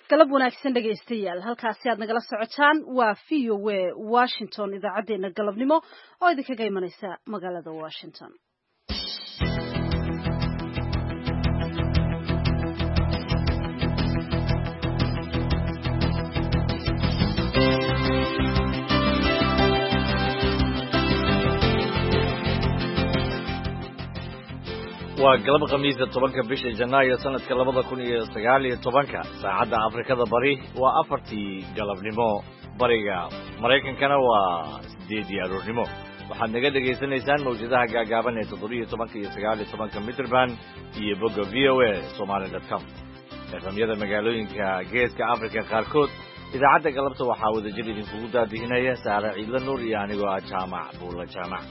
galab wanaagsan dhegaystayaal halkaasi aad nagala socotaan waa VOA Washington idaacadeena galabnimo oo idinkaga imanaysa magaalada Washington. waa galab khamiista 10 bisha Janaayo sanadka 2019 saacada Afrikada Bari waa 4tii galabnimo bariga Mareykankana waa 8tii aroornimo waxaad naga dhageysanaysaan mawjadaha gaagaaban ee 17 iyo 19 mitir band iyo bogga voasomali.com efamyada magaalooyinka geeska Afrika qaarkood idaacadda galabta waxaa wada jir idinkugu daadihinaya Saara Ciidla Nuur iyo anigoo ah Jaamac Buula Jaamac.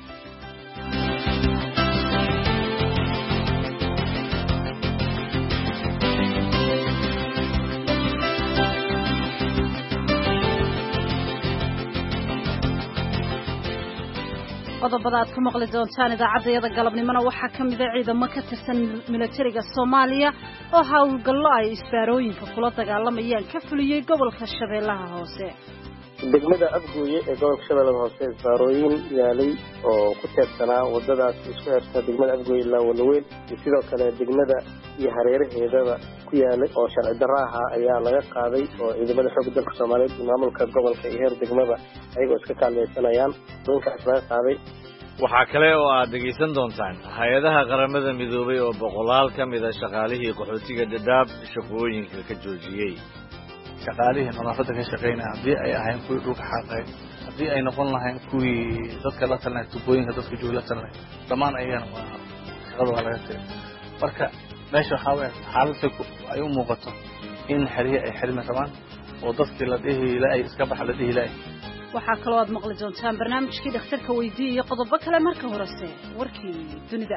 qodobada aad ku maqli doontaan idaacadda galabnimona waxaa ka mid ah ciidamo ka tirsan militariga Soomaaliya oo hawlgallo ay isbaarooyinka kula dagaalamayaan ka fuliyay gobolka Shabeellaha Hoose. degmada Abgooye ee gobolka Shabeellaha Hoose isbaarooyin yaalay oo ku teersanaa wadadaas isku xirta degmada Abgooye ilaa Walaweyn iyo sidoo kale degmada iyo hareeraheedaba ku yaalay oo sharci darro ah ayaa laga qaaday oo ciidamada xoogga dalka Soomaaliyeed iyo maamulka gobolka iyo heer degmada ayagoo iska kaalmaysanayaan dhulkaas laga qaaday. waxaa kale oo aad dhegeysan doontaan hay'adaha qaramada midoobay oo boqolaal ka mid ah shaqaalihii qaxootiga Dadaab shaqooyinka ka joojiyay. shaqaalihii nadaafadda ka shaqeynaya haddii ay ahayn kuwii dhulka xaaqay haddii ay noqon lahayn kuwii dadka la talinay tubooyinka dadka jooga la talinay dhammaan ayagana waa shaqada waa laga tagay. marka meesha waxaa weeye xaaladda ay u muuqato in xiriye ay xirmi rabaan oo dadkii la dhihi ilaahay iska bax la dhihi ilaahay. waxaa kaloo aad maqli doontaan barnaamijkii dhakhtarka weydiiyay iyo qodobo kale marka horese warkii dunida.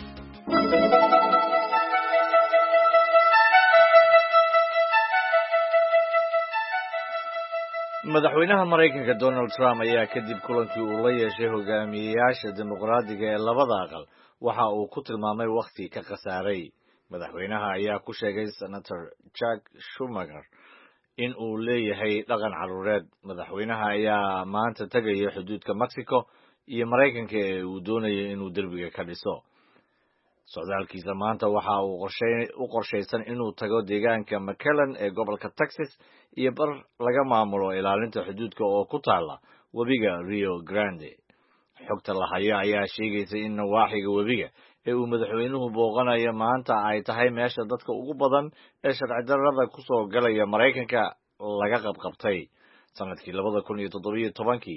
madaxweynaha Mareykanka Donald Trump ayaa kadib kulankii uu la yeeshay hogaamiyayaasha dimuqraadiga ee labada aqal waxa uu ku tilmaamay waqti ka khasaaray. madaxweynaha ayaa ku sheegay Senator Chuck Schumer in uu leeyahay dhaqan caruureed. madaxweynaha ayaa maanta tagaya xuduudka Mexico iyo Mareykanka ee uu doonayo inuu derbiga ka dhiso. socdaalkiisa maanta waxa uu qorsheysan inuu tago deegaanka McAllen ee gobolka Texas iyo bar laga maamulo ilaalinta xuduudka oo ku taala webiga Rio Grande. xogta la hayo ayaa sheegaysa in nawaaxiga webiga ee uu madaxweynuhu booqanayo maanta ay tahay meesha dadka ugu badan ee sharci darrada ku soo galaya Mareykanka laga qabqabtay. sanadkii 2017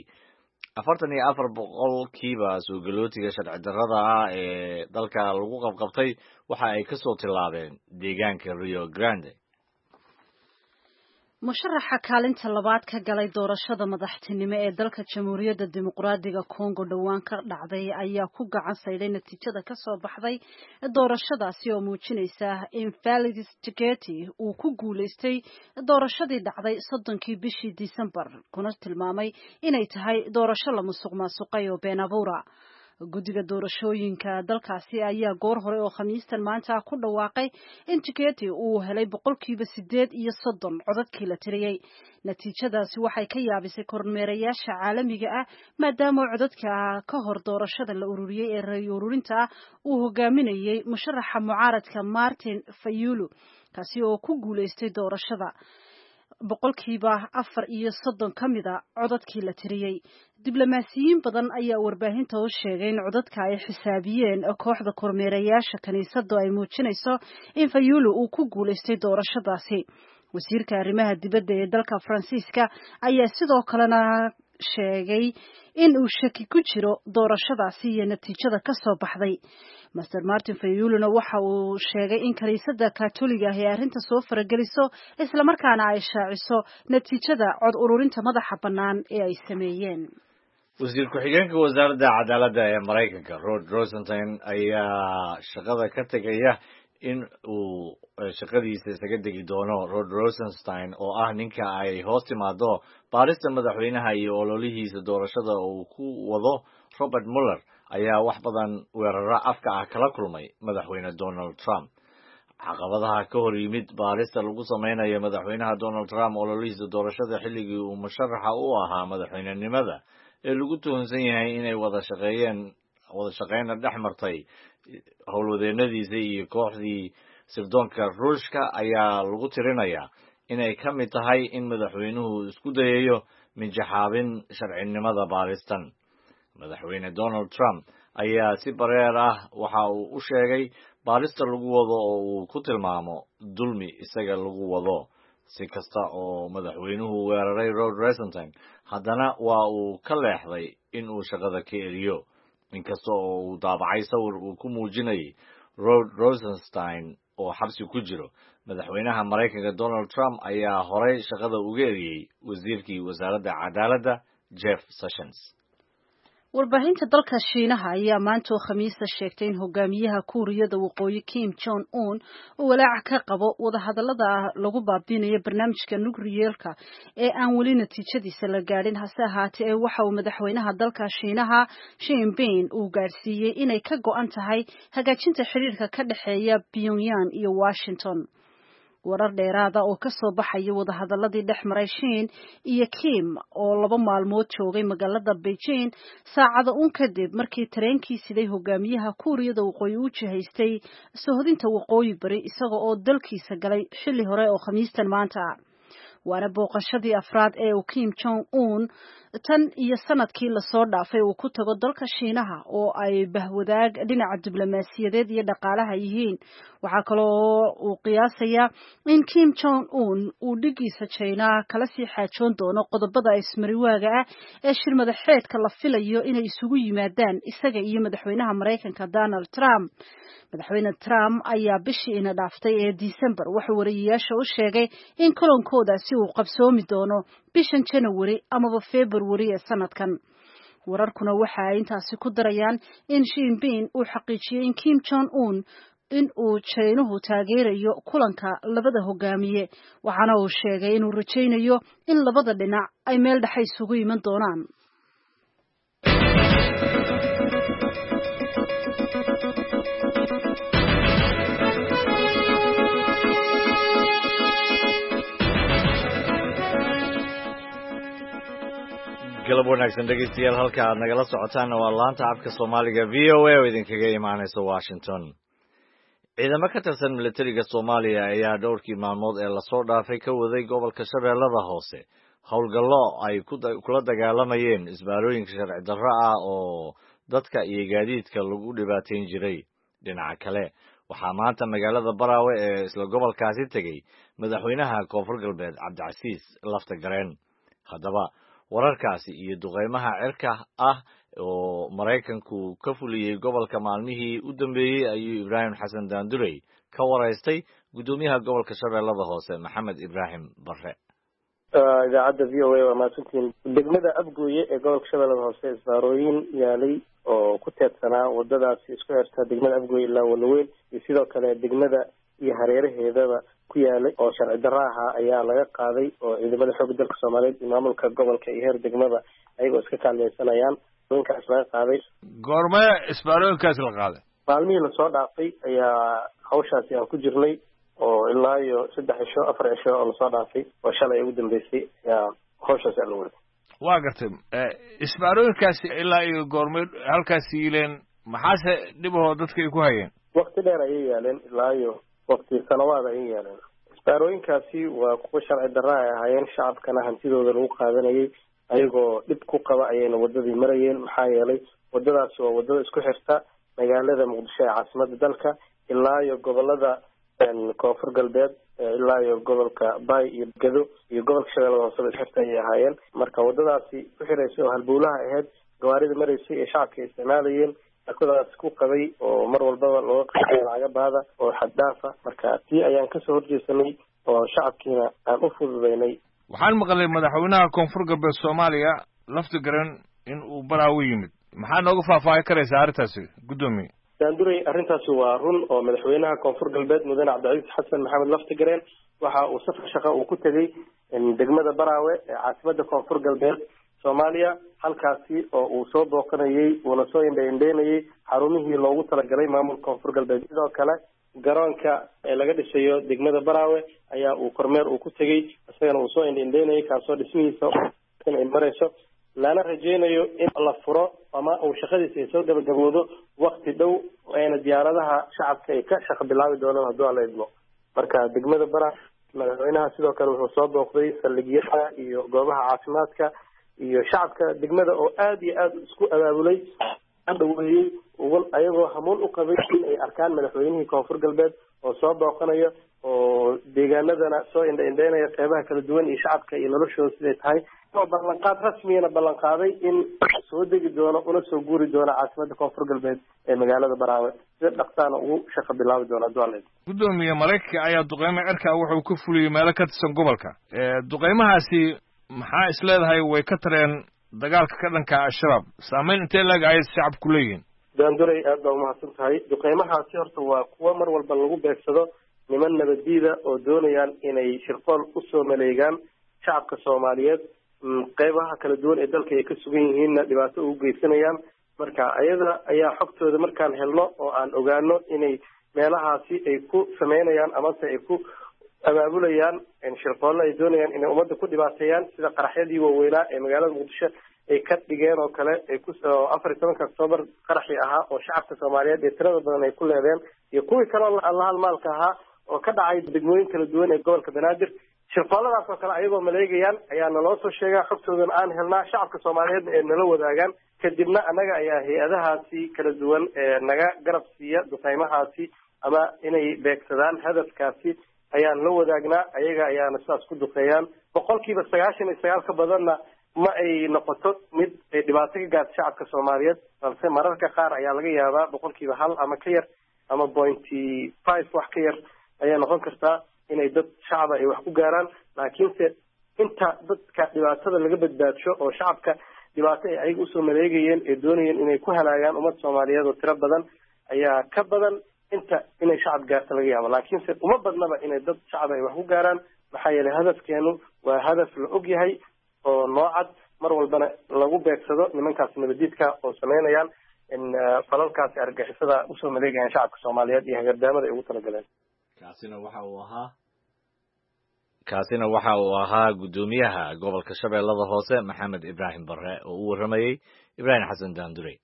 44% soo galootiga sharci darrada ah ee dalka lagu qabqabtay waxa ay ka soo tilaabeen deegaanka Rio Grande. musharaxa kaalinta labaad ka galay doorashada madaxtinimo ee dalka Jamhuuriyadda Dimuqraadiga Congo dhawaan ka dhacday ayaa ku gacan sayday natiijada ka soo baxday doorashadaasi oo muujinaysa in Felix Tshisekedi uu ku guuleystay doorashadii dhacday 30kii bishii December kuna tilmaamay inay tahay doorasho la musuqmaasuqay oo been abuura. guddiga doorashooyinka dalkaasi ayaa goor hore oo Khamiistan maanta ku dhawaaqay in Tshisekedi uu helay 8% codadkii la tiriyay. natiijadaasi waxay ka yaabisay kormeerayaasha caalamiga ah maadaama codadka ka hor doorashada la ururiyay ee rayo ururinta uu hogaaminayay musharaxa mucaaradka Martin Fayulu kaasi oo ku guuleystay doorashada 4% ka mid ah codadkii la tiriyay. diblomaasiyiin badan ayaa warbaahinta u sheegay in codadka ay xisaabiyeen kooxda kormeerayaasha kaniisadda ay muujinayso in Fayulu uu ku guuleystay doorashadaasi. wasiirka arrimaha dibadda ee dalka Faransiiska ayaa sidoo kalena sheegay in uu shaki ku jiro doorashadaasi iyo natiijada ka soo baxday. Mr. Martin Fayulu waxa uu sheegay in kaniisadda Kaatooliga ah ay arrinta soo farageliso isla markaana ay shaaciso natiijada cod ururinta madaxa bannaan ee ay sameeyeen. wasiir ku-xigeenka wasaaradda cadaaladda ee Mareykanka Rod Rosenstein ayaa shaqada ka tagaya in uu shaqadiisa isaga degi doono. Rod Rosenstein oo ah ninka ay hoos timaado baarista madaxweynaha iyo ololihiisa doorashada oo ku wado Robert Mueller ayaa wax badan weeraro afka ah kala kulmay madaxweyne Donald Trump. caqabadaha ka hor yimid baarista lagu sameynayo madaxweynaha Donald Trump oo ololihiisa doorashada xilligii uu musharaxa u ahaa madaxweynenimada ee lagu tuhunsan yahay inay wada shaqeyn dhex martay howlwadeenadiisa iyo kooxdii sirdoonka Ruushka ayaa lagu tirinayaa inay ka mid tahay in madaxweynuhu isku dayayo mijaxaabin sharcinimada baaristan. Madaxweyne Donald Trump ayaa si bareer ah waxa uu u sheegay baarista lagu wado oo uu ku tilmaamo dulmi isaga lagu wado. Si kasta oo madaxweynuhu weeraray Rod Rosenstein, haddana waa uu ka leexday in uu shaqada ka eriyo. Inkasta oo uu daabacay sawir uu ku muujinayay Rod Rosenstein oo xabsi ku jiro, madaxweynaha Mareykanka Donald Trump ayaa horey shaqada uga eriyay wasiirkii wasaaradda cadaaladda Jeff Sessions. warbaahinta dalka Shiinaha ayaa maanta oo Khamiista sheegtay in hogaamiyaha Kuuriyada Waqooyi Kim Jong Un uu walaac ka qabo wadahadallada lagu baabinayo barnaamijka nukliyeerka ee aan weli natiijadiisa la gaadhin. Hase ahaatee waxa uu madaxweynaha dalka Shiinaha Xi Jinping uu gaarsiiyey inay ka go'an tahay hagaajinta xiriirka ka dhexeeya Pyongyang iyo Washington. warar dheeraada oo ka soo baxaya wadahadaladii dhex maray Shiin iyo Kim oo 2 maalmood joogay magaalada Beijing saacado kadib markii tareenkii siday hogaamiyaha Kuuriyada Waqooyi u jihaystay soohodinta waqooyi bari isaga oo dalkiisa galay xilli hore oo Khamiistan maanta. waana booqashadii afraad ee Kim Jong Un tan iyo sanadkii la soo dhaafay uu ku tago dalka Shiinaha oo ay bahwadaag dhinaca diblomaasiyadeed iyo dhaqaalaha yihiin. waxa kale oo uu qiyaasayaa in Kim Jong Un uu dhigiisa China kala sii xaajoon doono qodobada ismariwaaga ah ee shir madaxeedka la filayo inay isugu yimaadaan isaga iyo madaxweynaha Mareykanka Donald Trump. madaxweyne Trump ayaa bishii ina dhaaftay ee December wuxuu wariyeyaasha u sheegay in kulankoodaasi uu qabsoomi doono bishan January ama February ee sanadkan. wararkuna waxa ay intaasi ku darayaan in Xi Jinping uu xaqiijiyay in Kim Jong Un in uu China taageerayo kulanka labada hogaamiye, waxaana uu sheegay inuu rajaynayo in labada dhinac ay meel dhexe isugu iman doonaan. galab wanaagsan dhegeystayaal, halka aad nagala socotaan waa laanta afka Soomaaliga VOA oo idinkaga imaanaysa Washington. ciidamo ka tirsan militariga Soomaaliya ayaa dhowrkii maalmood ee la soo dhaafay ka waday gobolka Shabeellada Hoose howlgallo ay kula dagaalamayeen isbaarooyinka sharci darro ah oo dadka iyo gaadiidka lagu dhibaateyn jiray. dhinaca kale waxaa maanta magaalada Baraawe ee isla gobolkaasi tegay madaxweynaha Koonfur Galbeed Cabdicasiis Laftagareen. haddaba wararkaasi iyo duqeymaha cirka ah oo Mareykanku ka fuliyay gobolka maalmihii u dambeeyay ayuu Ibraahim Xasan Daandurey ka waraystay gudoomiyaha gobolka Shabeellada Hoose Maxamed Ibraahim Barre. idaacadda VOA waa maasantiin. degmada Abgooye ee gobolka Shabeellada Hoose isbaarooyin yaalay oo ku teedsanaa wadadaasi isku xirta degmada Abgooye ilaa Walaweyn iyo sidoo kale degmada iyo hareeraheedaba ku yaalay oo sharci darro ah ayaa laga qaaday oo ciidamada xoogga dalka Soomaaliyeed iyo maamulka gobolka iyo heer degmada ayagoo iska kaalmeysanayaan ninkaas laga qaaday. goormee isbaarooyinkaas la qaaday? maalmihii la soo dhaafay ayaa hawshaasi aan ku jirnay oo ilaa iyo 3 cisho 4 cisho oo la soo dhaafay oo shalay ugu dambeysay ayaa hawshaasi la waday. waa gartay isbaarooyinkaasi ilaa iyo goormee halkaas yiileen, maxaase dhibahoo dadka ay ku hayeen? waqti dheer ayay yaaleen, ilaa iyo waqti sanawaad ayay yaaleen. isbaarooyinkaasi waa kuwa sharci darro ay ahaayeen, shacabkana hantidooda lagu qaadanayay ayagoo dhib ku qaba ayayna wadadii marayeen. maxaa yeelay wadadaasi waa wadada isku xirta magaalada Muqdisho ee caasimadda dalka ilaa iyo gobolada Koonfur Galbeed ilaa iyo gobolka Bay iyo Gado iyo gobolka Shabeellada Hoose xirta ayay ahaayeen. marka wadadaasi ku xiraysay oo halbowlaha ahayd gawaarida maraysay ee shacabka isticmaalayeen akadaas ku qabay oo mar walbaba loo qaaday laga baada oo xad dhaafa. marka tii ayaan ka soo horjeesanay oo shacabkiina aan u fududeynay. waxaan maqlay madaxweynaha Koonfur Galbeed Soomaaliya Laftagareen in uu Baraawe yimid. maxaa nooga faahfaahin karaysaa arrintaasi gudoomiye? Daandurey, arrintaasi waa run oo madaxweynaha Koonfur Galbeed Mudane Cabdicasiis Xasan Maxamed Laftagareen waxa uu safar shaqo uu ku tagay degmada Baraawe ee caasimadda Koonfur Galbeed Soomaaliya, halkaasi oo uu soo booqanayay una soo indheynayay xarumihii loogu talagalay maamulka Koonfur Galbeed. sidoo kale garoonka laga dhisayo degmada Baraawe ayaa uu kormeer uu ku tagay isagana uu soo indheynayay kaasoo dhismihiisa ay marayso lana rajeynayo in la furo ama uu shaqadiisa ay soo gabagaboodo waqti dhow ayna diyaaradaha shacabka ay ka shaqo bilaabi doonaan haddii la idmo marka degmada Baraawe madaxweynaha sidoo kale wuxuu soo booqday saldhigyada iyo goobaha caafimaadka iyo shacabka degmada oo aad iyo aad isku abaabulay dhaweeyay ayagoo hamuun u qabay in ay arkaan madaxweynihii koonfur galbeed oo soo booqanayo oo deegaanadana soo indheynaya qeybaha kala duwan iyo shacabka iyo noloshooda siday tahay oo ballanqaad rasmiyana ballanqaaday in soo degi doono una soo guuri doono caasimada koonfur galbeed ee magaalada Baraawe sida dhaqsaana ugu shaqo bilaabi doona Dualeed gudoomiye Mareykanka ayaa duqeymo cirka wuxuu ku fuliyay meelo ka tirsan gobolka duqeymahaasi maxaa isleedahay way ka tareen dagaalka ka dhanka al-shabaab saameyn intee laga ay shacabku leeyihiin daanduray aad baa umahadsan tahay duqeymahaasi horta waa kuwa mar walba lagu beegsado niman nabadiida oo doonayaan inay shirqool usoo maleegaan shacabka Soomaaliyeed qeybaha kala duwan ee dalka ay ka sugan yihiinna dhibaato ugu geysanayaan marka ayada ayaa xogtooda markaan helno oo aan ogaano inay meelahaasi ay ku sameynayaan ama ay ku abaabulayaan shirqoollo ay doonayaan inay ummadda ku dhibaateeyaan sida qaraxyadii waaweynaa ee magaalada Muqdisho ay ka dhigeen oo kale ay ku 14 Oktoobar qaraxii ahaa oo shacabka Soomaaliyeed ee tirada badan ay ku leedeen iyo kuwii kale oo Allah maalka ahaa oo ka dhacay degmooyin kala duwan ee gobolka Banaadir shirqoolladaas oo kale ayagoo maleegayaan ayaa naloo soo sheegay xogtoodan aan helnaa shacabka Soomaaliyeed ee nala wadaagaan kadibna anaga ayaa hay'adahaasi kala duwan ee naga garab siiya duqeymahaasi ama inay beegsadaan hadafkaasi ayaan la wadaagnaa ayaga ayaana sidaas ku duqeeyaan 99% ka badanna ma ay noqoto mid ay dhibaato ka gaarto shacabka Soomaaliyeed balse mararka qaar ayaa laga yaabaa 1% ama ka yar ama 0.5 wax ka yar ayaa noqon kartaa inay dad shacab ay wax ku gaaraan laakiinse inta dadka dhibaatada laga badbaadsho oo shacabka dhibaato ay ayaga usoo maleegayeen ee doonayeen inay ku halaagaan ummad Soomaaliyeed oo tiro badan ayaa ka badan inta inay shacab gaarto laga yaabo laakiinse uma badnaba inay dad shacab ay wax ku gaaraan maxaa yeelay hadafkeenu waa hadaf la og yahay oo noocad mar walbana lagu beegsado nimankaas nabadiidka oo sameynayaan in falalkaasi argagixisada usoo maleegayaan shacabka Soomaaliyeed iyo hagardaamada ay ugu talagaleen kaasina waxa uu ahaa gudoomiyaha gobolka Shabeellada Hoose Maxamed Ibrahim Barre oo u waramayay Ibrahim Xasan Daandurey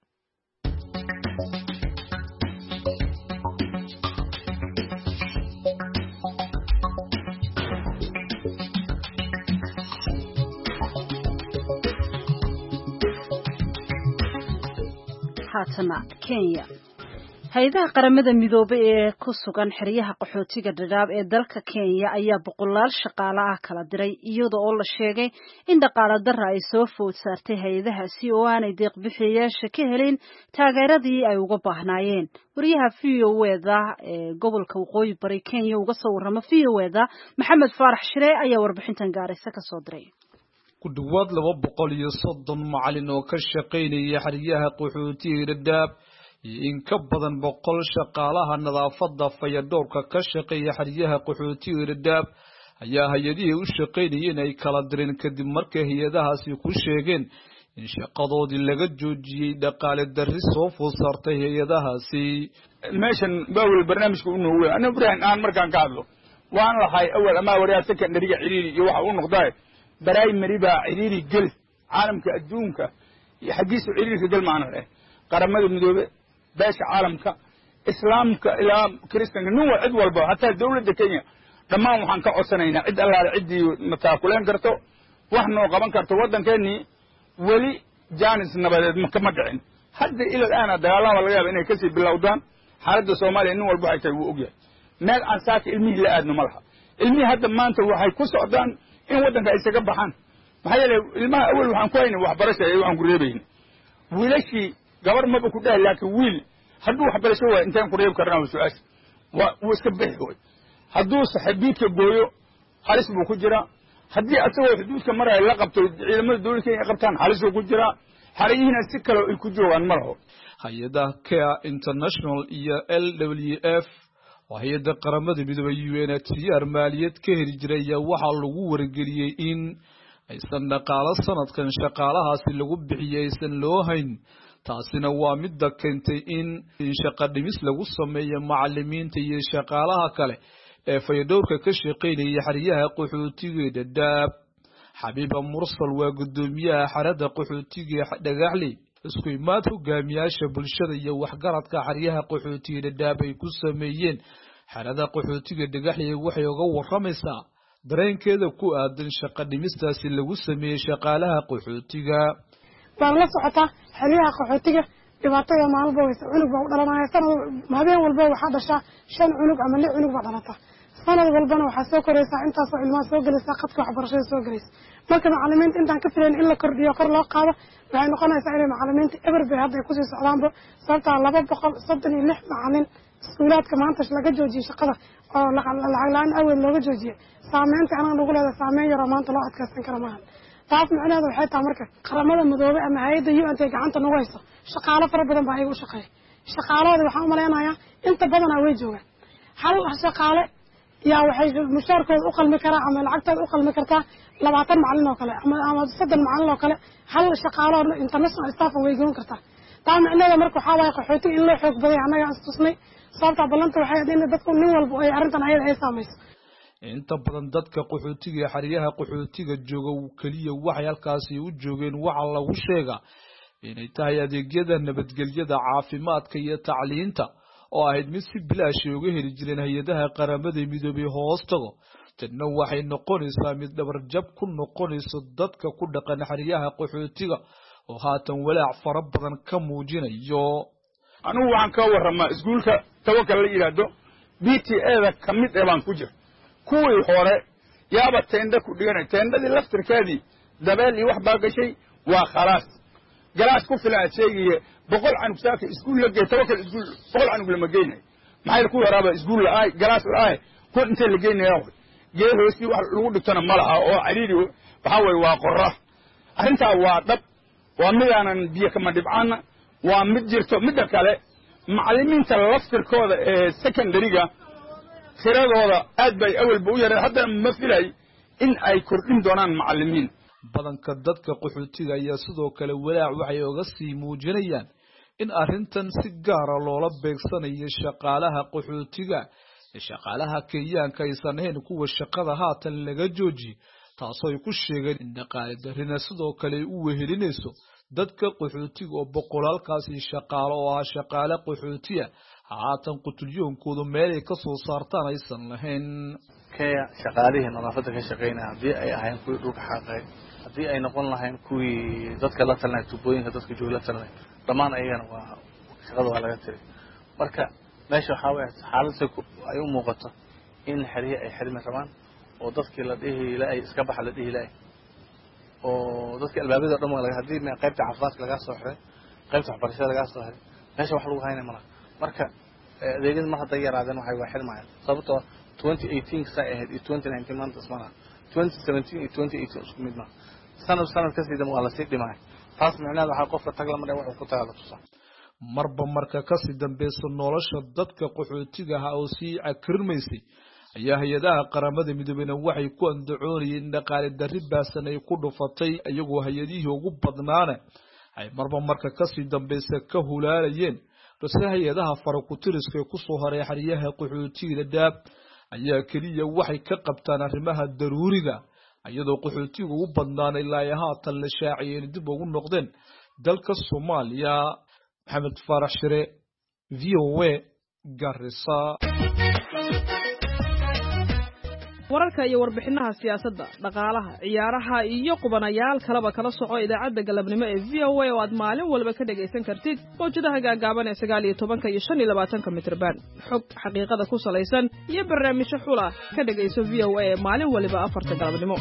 haatana Kenya hay'adaha qaramada midoobay ee ku sugan xiriyaha qaxootiga Dadaab ee dalka Kenya ayaa boqolaal shaqaale ah kala diray iyadoo oo la sheegay in dhaqaale darro ay soo food saartay hay'adahaasi oo aanay deeq bixiyayaasha ka helin taageeradii ay uga baahnaayeen wariyaha VOA-da ee gobolka Waqooyi Bari Kenya uga soo warrama VOA-da Maxamed Faarax Shire ayaa warbixintan gaaraysa ka soo diray ku dhawaad 230 macallin oo ka shaqeynaya xiriyaha qaxootiga Dadaab in ka badan 100 shaqaalaha nadaafadda fayadhowrka ka shaqeeya xiriyaha qaxootiga Dadaab ayaa hay'adihii u shaqeynayeen ay kala direen kadib markii hay'adahaasi ku sheegeen in shaqadoodii laga joojiyay dhaqaale darri soo food saartay hay'adahaasi meeshan baawil barnaamijku inuu weyn ana Ibrahim aan markaan ka hadlo waan lahay awal ama wariyaha secondary-ga xiriiri iyo waxa uu noqday primary ba xiriiri gal caalamka adduunka iyo xaqiisu xiriirka gal macna leh qaramada midoobay beesha caalamka islaamka ilaa kristanka nin cid walba hataa dawladda Kenya dhamaan waxaan ka codsanaynaa cid allaale cidii mataakuleen karto wax noo qaban karto wadankeeni wali jaanis nabadeed ma kama dhicin hadda ila aana dagaalada laga yaabo inay kasii bilowdaan xaaladda Soomaaliya nin walba waxay u ogyahay meel aan saaka ilmihi la aadno malaha ilmihi hadda maanta waxay ku socdaan in wadanka ay isaga baxaan maxaa yeelay ilmaha awal waxaan ku haynay waxbarasho ay waxaan ku reebayn wiilashii gabar ma ku dhahay laakiin wiil hadduu waxbarasho waa intaan ku reeb karnaa su'aas waa iska bixi way hadduu saxiibka gooyo halis buu ku jira haddii asagoo xuduudka maray la qabto ciidamada dawladda ay qabtaan halis buu ku jira xariyihiina si kale ay ku joogaan malaho hay'adaha Care International iyo LWF hay'adda qaramada midoobay UNHCR maaliyad ka heli jiray waxa lagu wargeliyay in aysan dhaqaale sanadkan shaqaalahaasi lagu bixiyay aysan loo hayn taasina waa midda keentay in shaqo dhimis lagu sameeyo macalimiinta iyo shaqaalaha kale ee fayadhowrka ka shaqaynaya xeryaha qaxootiga Dadaab. Xabiiba Mursal waa gudoomiyaha xerada qaxootiga Dhagaxley. isku imaad hogaamiyaasha bulshada iyo waxgaradka xeryaha qaxootiga Dadaab ay ku sameeyeen xerada qaxootiga Dhagaxley waxay uga waramaysaa dareenkeeda ku aadan shaqo dhimistaasi lagu sameeyay shaqaalaha qaxootiga. baan la socota xeryaha qaxootiga dhibaatada maalmo waysa cunug baa u dhalanaya sanad habeen walba waxa dhasha 5 cunug ama 6 cunug baa dhalata sanad walbana waxa soo koraysa intaas oo ilmaha soo galaysa qadka waxbarashada soo galaysa marka macallimiinta intaan ka filayn in la kordhiyo kor loo qaado waxay noqonaysaa inay macallimiinta eber bay hadda ku sii socdaanba sababta 236 macallin iskuulaadka maanta laga joojiyay shaqada oo lacag la'aan awal looga joojiyay saameynta anaga nagu leedahay saameyn yar oo maanta loo adkaysan karo maahan taas macnaheedu waxay tahay marka qaramada midoobay ama hay'adda UN ay gacanta nagu hayso shaqaale fara badan baa ay u shaqeeyay shaqaalada waxaan u maleynayaa inta badan way joogaan hal shaqaale yaa waxay mushaarkooda u qalmi karaa ama lacagtooda u qalmi kartaa 20 macallin oo kale ama 3 macallin oo kale hal shaqaale international staff way goon kartaa taa macnaheedu marka waxa waay qaxootiga in loo xoog baday anaga istusnay sababta balanta waxay in dadku nin walba ay arintan ayada ay saamayso inta badan dadka qaxootiga xeryaha qaxootiga jooga kaliya waxay halkaasi u joogeen waxa lagu sheegaa inay tahay adeegyada nabadgelyada caafimaadka iyo tacliinta oo ahayd mid si bilaash uga heli jireen hay'adaha qaramada midoobay hoos tago tanna waxay noqonaysaa mid dhabar jab ku noqonayso dadka ku dhaqan xeryaha qaxootiga oo haatan walaac fara badan ka muujinayo. anigu waxaan ka waramaa iskuulka Tawakkal la yiraahdo BTA-da kamid baan ku jir kuwii hore yaaba teenda ku dhiganay teendadii laftirkeedii dabeel iyo wax baa gashay waa khalaas galaas ku filan sheegiye 100 canug saaka iskuul la geey Tawakkal iskuul 100 canug lama geynay maxay ku yaraaba iskuul la ay galaas la ay ku inta la geynayo geey hoosti wax lagu dhigtana malaha oo cariiri waxa way waa qorra arinta waa dab waa midaanan biyo kama dhibcaana waa mid jirto midda kale macallimiinta laftirkooda ee secondary-ga tiradooda aad bay awalba u yareen hadda ma filay in ay kordhin doonaan macallimiin badanka dadka qaxootiga ayaa sidoo kale walaac waxay uga sii muujinayaan in arrintan si gaar ah loola beegsanayo shaqaalaha qaxootiga shaqaalaha Kenyaanka aysan ahayn kuwa shaqada haatan laga joojiyay taasoo ay ku sheegeen in dhaqaale darrina sidoo kale u wehelinayso dadka qaxootiga oo boqolaalkaasi shaqaale oo ah shaqaale qaxootiga haatan qutulyoonkoodu meel ay ka soo saartaan aysan lahayn kaya shaqaalihi nadaafada ka shaqeynaa hadii ay ahayn kuwii dhulka xaqay hadii ay noqon lahayn kuwii dadka la talnaa tubooyinka dadka jooga la talnaa dhamaan ayagana waa shaqada waa laga tiray marka meesha waxa weeye xaaladda ay u muuqato in xiriir ay xirmi rabaan oo dadkii la dhihi ilaa iska bax la dhihi ilaa oo dadka albaabada dhamma laga hadii ma qaybta caafimaadka laga soo xiray qaybta waxbarashada laga soo xiray meesha wax lagu haynay malaha marka adeegyada ma hadda yaraadeen waxay waa xirmayaan sababtoo 2018 saa ahayd 2019 maanta ismana 2017 iyo 2018 isku mid ma sanad ka sii dama waa la sii dhimay taas macnaheedu waxa qofka tag la maray wuxuu ku tagaa tusa marba marka ka sii dambeeyso nolosha dadka qaxootiga ah oo sii akirmaysay ayaa hay'adaha qaramada midoobay waxay ku andacoonayeen dhaqaale darri baasan ay ku dhufatay iyagoo hay'adihii ugu badnaana ay marba marka ka sii dambeeysa ka hulaalayeen balse hay'adaha farakutiriska ku soo haray xariyaha qaxootiga Dadaab ayaa kaliya waxay ka qabtaan arrimaha daruuriga iyadoo qaxootiga ugu badnaan ilaa haatan la shaaciyay dib ugu noqdeen dalka Soomaaliya. Maxamed Farax Shire, VOA, Garissa. wararka iyo warbixinaha siyaasadda dhaqaalaha ciyaaraha iyo qubanayaal kaleba kala soco idaacadda galabnimo ee VOA oo aad maalin walba ka dhagaysan kartid mowjadaha gaagaaban ee 19 iyo 25 mitirban xog xaqiiqada ku salaysan iyo barnaamijyo xula ka dhagayso VOA maalin walba 4 galabnimo.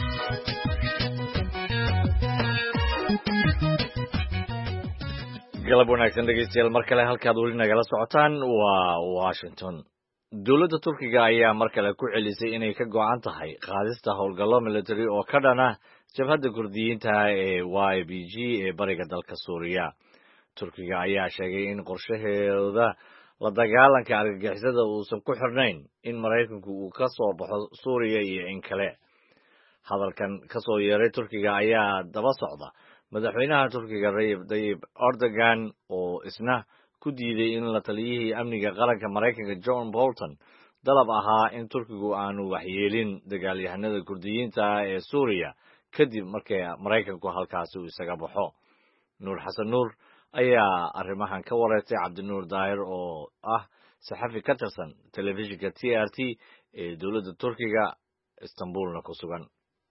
galab wanaagsan dhegeystayaal mar kale halkaad weli nagala socotaan waa Washington. dowladda Turkiga ayaa mar kale ku celisay inay ka go'an tahay qaadista howlgallo military oo ka dhana jabhadda Kurdiyiinta ee YPG ee bariga dalka Suuriya. Turkiga ayaa sheegay in qorshaheeda la dagaalanka argagixisada uusan ku xirnayn in Mareykanku uu ka soo baxo Suuriya iyo in kale. hadalkan ka soo yeeray Turkiga ayaa daba socda madaxweynaha turkiga Recep Tayyip Erdogan oo isna ku diiday in la taliyihii amniga qaranka Maraykanka John Bolton dalab ahaa in turkigu aanu waxyeelin dagaalyahanada kurdiyiinta ah ee Suuriya kadib markii Maraykanku halkaasi uu isaga baxo. Nuur Xasan Nuur ayaa arrimahan ka wareystay Cabdinuur Daahir oo ah saxafi ka tirsan telefishinka TRT ee dowladda Turkiga Istanbulna ku sugan.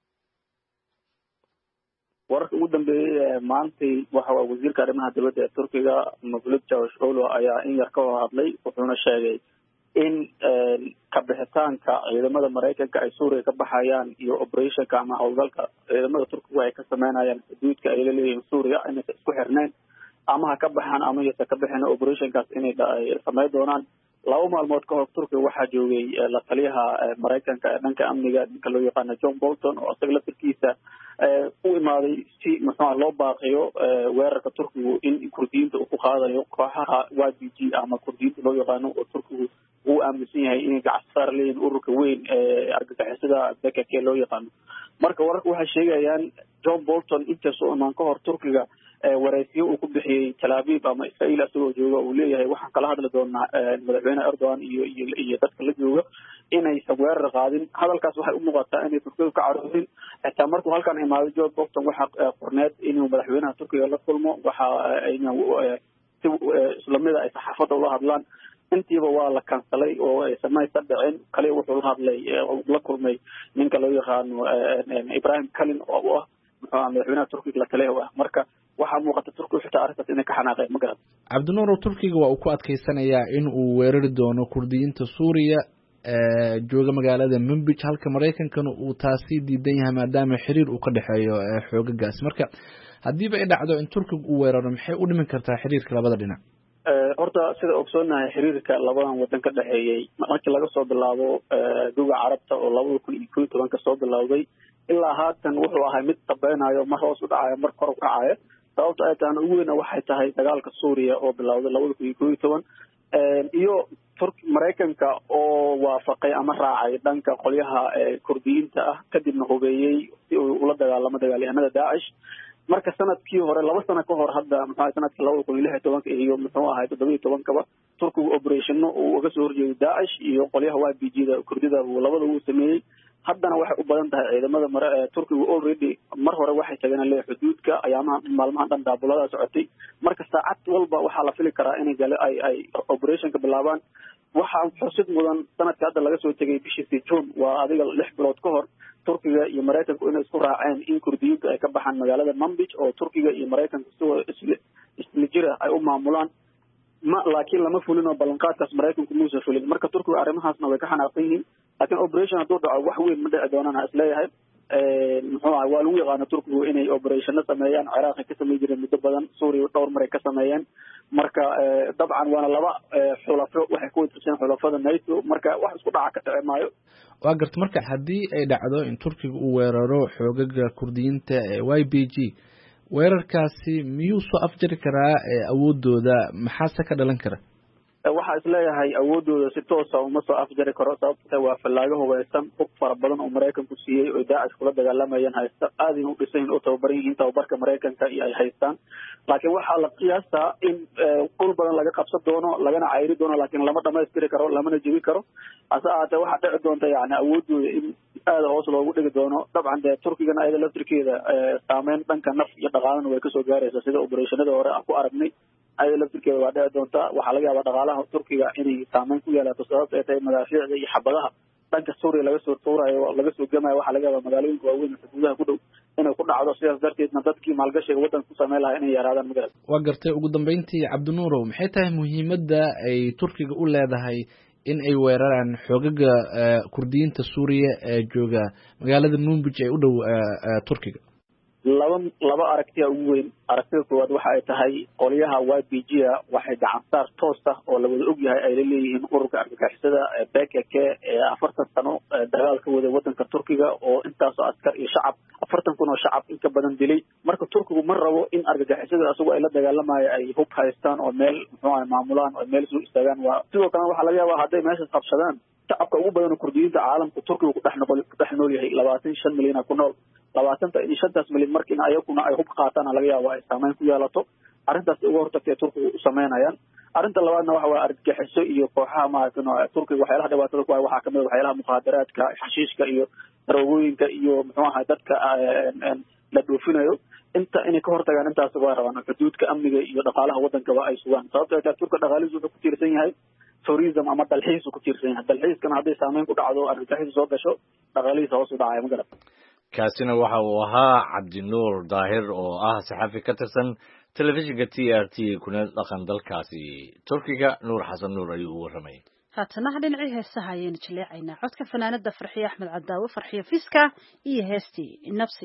wararka ugu dambeeyay maantay waxa waa wasiirka arrimaha dibadda ee Turkiga Mevlut Cavusoglu ayaa in yar ka hadlay wuxuuna sheegay in ka bixitaanka ciidamada Maraykanka ay Suuriya ka baxayaan iyo operationka ama howlgalka ciidamada Turkiga ay ka sameynayaan xuduudka ay la leeyihiin Suuriya inay isku xirneen ama ha ka baxaan ama ay ka bixin operationkaas inay sameyn doonaan. 2 maalmood ka hor Turkiga waxaa joogay la taliyaha Maraykanka ee dhanka amniga ninka loo yaqaan John Bolton oo isaga laftirkiisa u imaaday si maxaa loo baaqiyo weerarka Turkigu in kurdiyiinta uu ku qaadayo kooxaha YPG ama kurdiyiinta loo yaqaano oo Turkigu uu aaminsan yahay inay gacsar leeyihiin ururka weyn ee argagixisada PKK loo yaqaano. marka wararku waxay sheegayaan John Bolton intaasoo imaan ka hor Turkiga waraysiyo uu ku bixiyay Tel Aviv ama Israel asagoo jooga uu leeyahay waxaan kala hadli doonaa madaxweyne Erdogan iyo dadka la jooga inay weerar qaadin. hadalkaas waxay u muuqataa inay Turkiga ka caroodin xitaa markuu halkan imaaday John Bolton waxa qorneed inuu madaxweynaha Turkiga la kulmo waxa si islamida ay saxaafadda ula hadlaan intiiba waa la kansalay oo ay samaysan dhicin kale wuxuu la hadlay la kulmay ninka loo yaqaano Ibrahim Kalin oo ah madaxweynaha Turkiga la taliyaha marka waxaa muuqata Turkiga xitaa arrintaas inay ka xanaaqeen ma garan. Cabdinuur Turkiga waa uu ku adkeysanayaa in uu weerari doono kurdiyiinta Suuriya jooga magaalada Manbij halka Maraykankana uu taasi diidan yahay maadaama xiriir uu ka dhaxeeyo xoogagaas. marka hadiiba ay dhacdo in Turkiga uu weeraro maxay u dhiman kartaa xiriirka labada dhinac? horta sida ogsoonahay xiriirka labadan wadan ka dhaxeeyay markii laga soo bilaabo duga Carabta oo 2012 ka soo bilowday ilaa haatan wuxuu ahaa mid tabeynayo mar hoos u dhacayo mar kor u kacayo. sababta ay tahay ugu weyn waxay tahay dagaalka Suuriya oo bilowday 2012 iyo Maraykanka oo waafaqay ama raacay dhanka qolyaha kurdiyiinta ah kadibna hubeeyay si uu ula dagaalamo dagaalyahanada Daesh. marka sanadkii hore 2 sano ka hor hadda maxaa sanadkii 2016 iyo muxuu ahaa 17 Turkigu operation uu uga soo horjeeday Daesh iyo qolyaha YPG-da kurdida uu labada uu sameeyay. haddana waxay u badan tahay ciidamada Turkigu already mar hore waxay tageen leeyahay xuduudka ayaamaha maalmahan dhan daabulada socotay. marka saacad walba waxaa la fili karaa inay ay operationka bilaabaan. waxaa xusid mudan sanadka hadda laga soo tagay bishii June waa adiga 6 bilood ka hor Turkiga iyo Maraykanku inay isku raaceen in kurdiyiinta ay ka baxaan magaalada Manbij oo Turkiga iyo Maraykanku isla jira ay u maamulaan laakiin lama fulin oo ballanqaadkaas Maraykanku muusa fulin. marka Turkiga arrimahaasna way ka xanaaqsan yihiin laakiin operation hadduu dhaco wax weyn ma dhici doonaan isleeyahay. muxuu ahaa waa lagu yaqaano Turkigu inay operationno sameeyaan Ciraaq ka sameey jireen muddo badan Suuriya dhowr mar ay ka sameeyeen. marka dabcan waana laba xulafo waxay ku tirsan xulafada NATO marka wax isku dhaca ka dhacay waa garta marka haddii ay dhacdo in Turkiga uu weeraro xoogaga kurdiyiinta ee YPG weerarkaasi miyuu soo afjari karaa awoodooda maxaase ka dhalan kara? waxaa isleeyahay awoodooda si toos ah uma soo afjari karo sababtoo waa fallaago hubeysan hub fara badan oo Maraykanku siiyay oo Daesh kula dagaalamayeen haysta aad u dhisan oo tababaran yihiin tababarka Maraykanka iyo ay haystaan. laakiin waxaa la qiyaastaa in dhul badan laga qabsan doono lagana cayri doono laakiin lama dhamaystiri karo lamana jebi karo. asaate waxaa dhici doonta yani awoodooda in aad hoos loogu dhigi doono. dabcan Turkigana ayada laftirkeeda saameyn dhanka naf iyo dhaqaalana way ka soo gaaraysaa sida operationada hore aan ku aragnay. ayada laftirkeeda waa dhici doonta waxaa laga yaabaa dhaqaalaha Turkiga inay saameyn ku yeelato sababta ay tahay madaafiicda iyo xabadaha dhanka Suuriya laga soo tuurayo laga soo gamayo waxaa laga yaabaa magaalooyinka waaweyn xuduudaha ku dhow inay ku dhacdo sidaas darteedna dadkii maalgashiga waddanka ku sameyn lahaa inay yaraadaan magaalada. waa gartay ugu dambeyntii Cabdinuurow maxay tahay muhiimadda ay Turkiga u leedahay in ay weeraraan xoogaga kurdiyiinta Suuriya ee jooga magaalada Manbij ee u dhow Turkiga? laba aragtiya ugu weyn. aragtida koowaad waxa ay tahay qolyaha YPG-a waxay gacan saar toos ah oo la wada og yahay ay leeyihiin ururka argagixisada PKK ee 40 sano dagaalka wada wadanka Turkiga oo intaasoo askar iyo shacab 40 kun oo shacab in ka badan dilay. marka Turkigu ma rabo in argagixisada asagoo ay la dagaalamayaan ay hub haystaan oo meel muxuu ahaa maamulaan oo meel soo istaagaan. waa sidoo kale waxa laga yaabaa hadday meesha qabsadaan shacabka ugu badan oo kurdiyiinta caalamka Turkiga ku dhex nool yahay 25 milyan ku nool $25 milyan markiina ayaguna ay hub qaataan laga yaabo ay saameyn ku yeelato arrintaas uga hortagtay turkiga u sameynayaan arrinta labaadna waxa waa argagixiso iyo kooxaha maaragtay turkiga waxyaalaha dhibaatada ku hay waxaa kamid waxyaalaha mukhaadaraadka xashiishka iyo daroogooyinka iyo muxuu ahaa dadka la dhoofinayo inay ka hortagaan intaas waa rabaan xuduudka amniga iyo dhaqaalaha wadankaba ay sugaan sababtoo ah turkiga dhaqaalihiisu wuxuu ku tiirsan yahay tourism ama dalxiis ku tiirsan yahay dalxiiskana hadday saameyn ku dhacdo argagixiso soo gasho dhaqaalihiisa hoos u dhacaya ma garan kaasina waxa uu ahaa cabdinuur daahir oo ah saxafi ka tirsan telefishinka TRT kuna dhaqan dalkaasi turkiga nuur xasan nuur ayuu u warramay haatana dhinacii heesaha ayaynu jaleecaynaa codka fanaanada farxiye axmed cadaawe farxiye fiska iyo heestii nafsi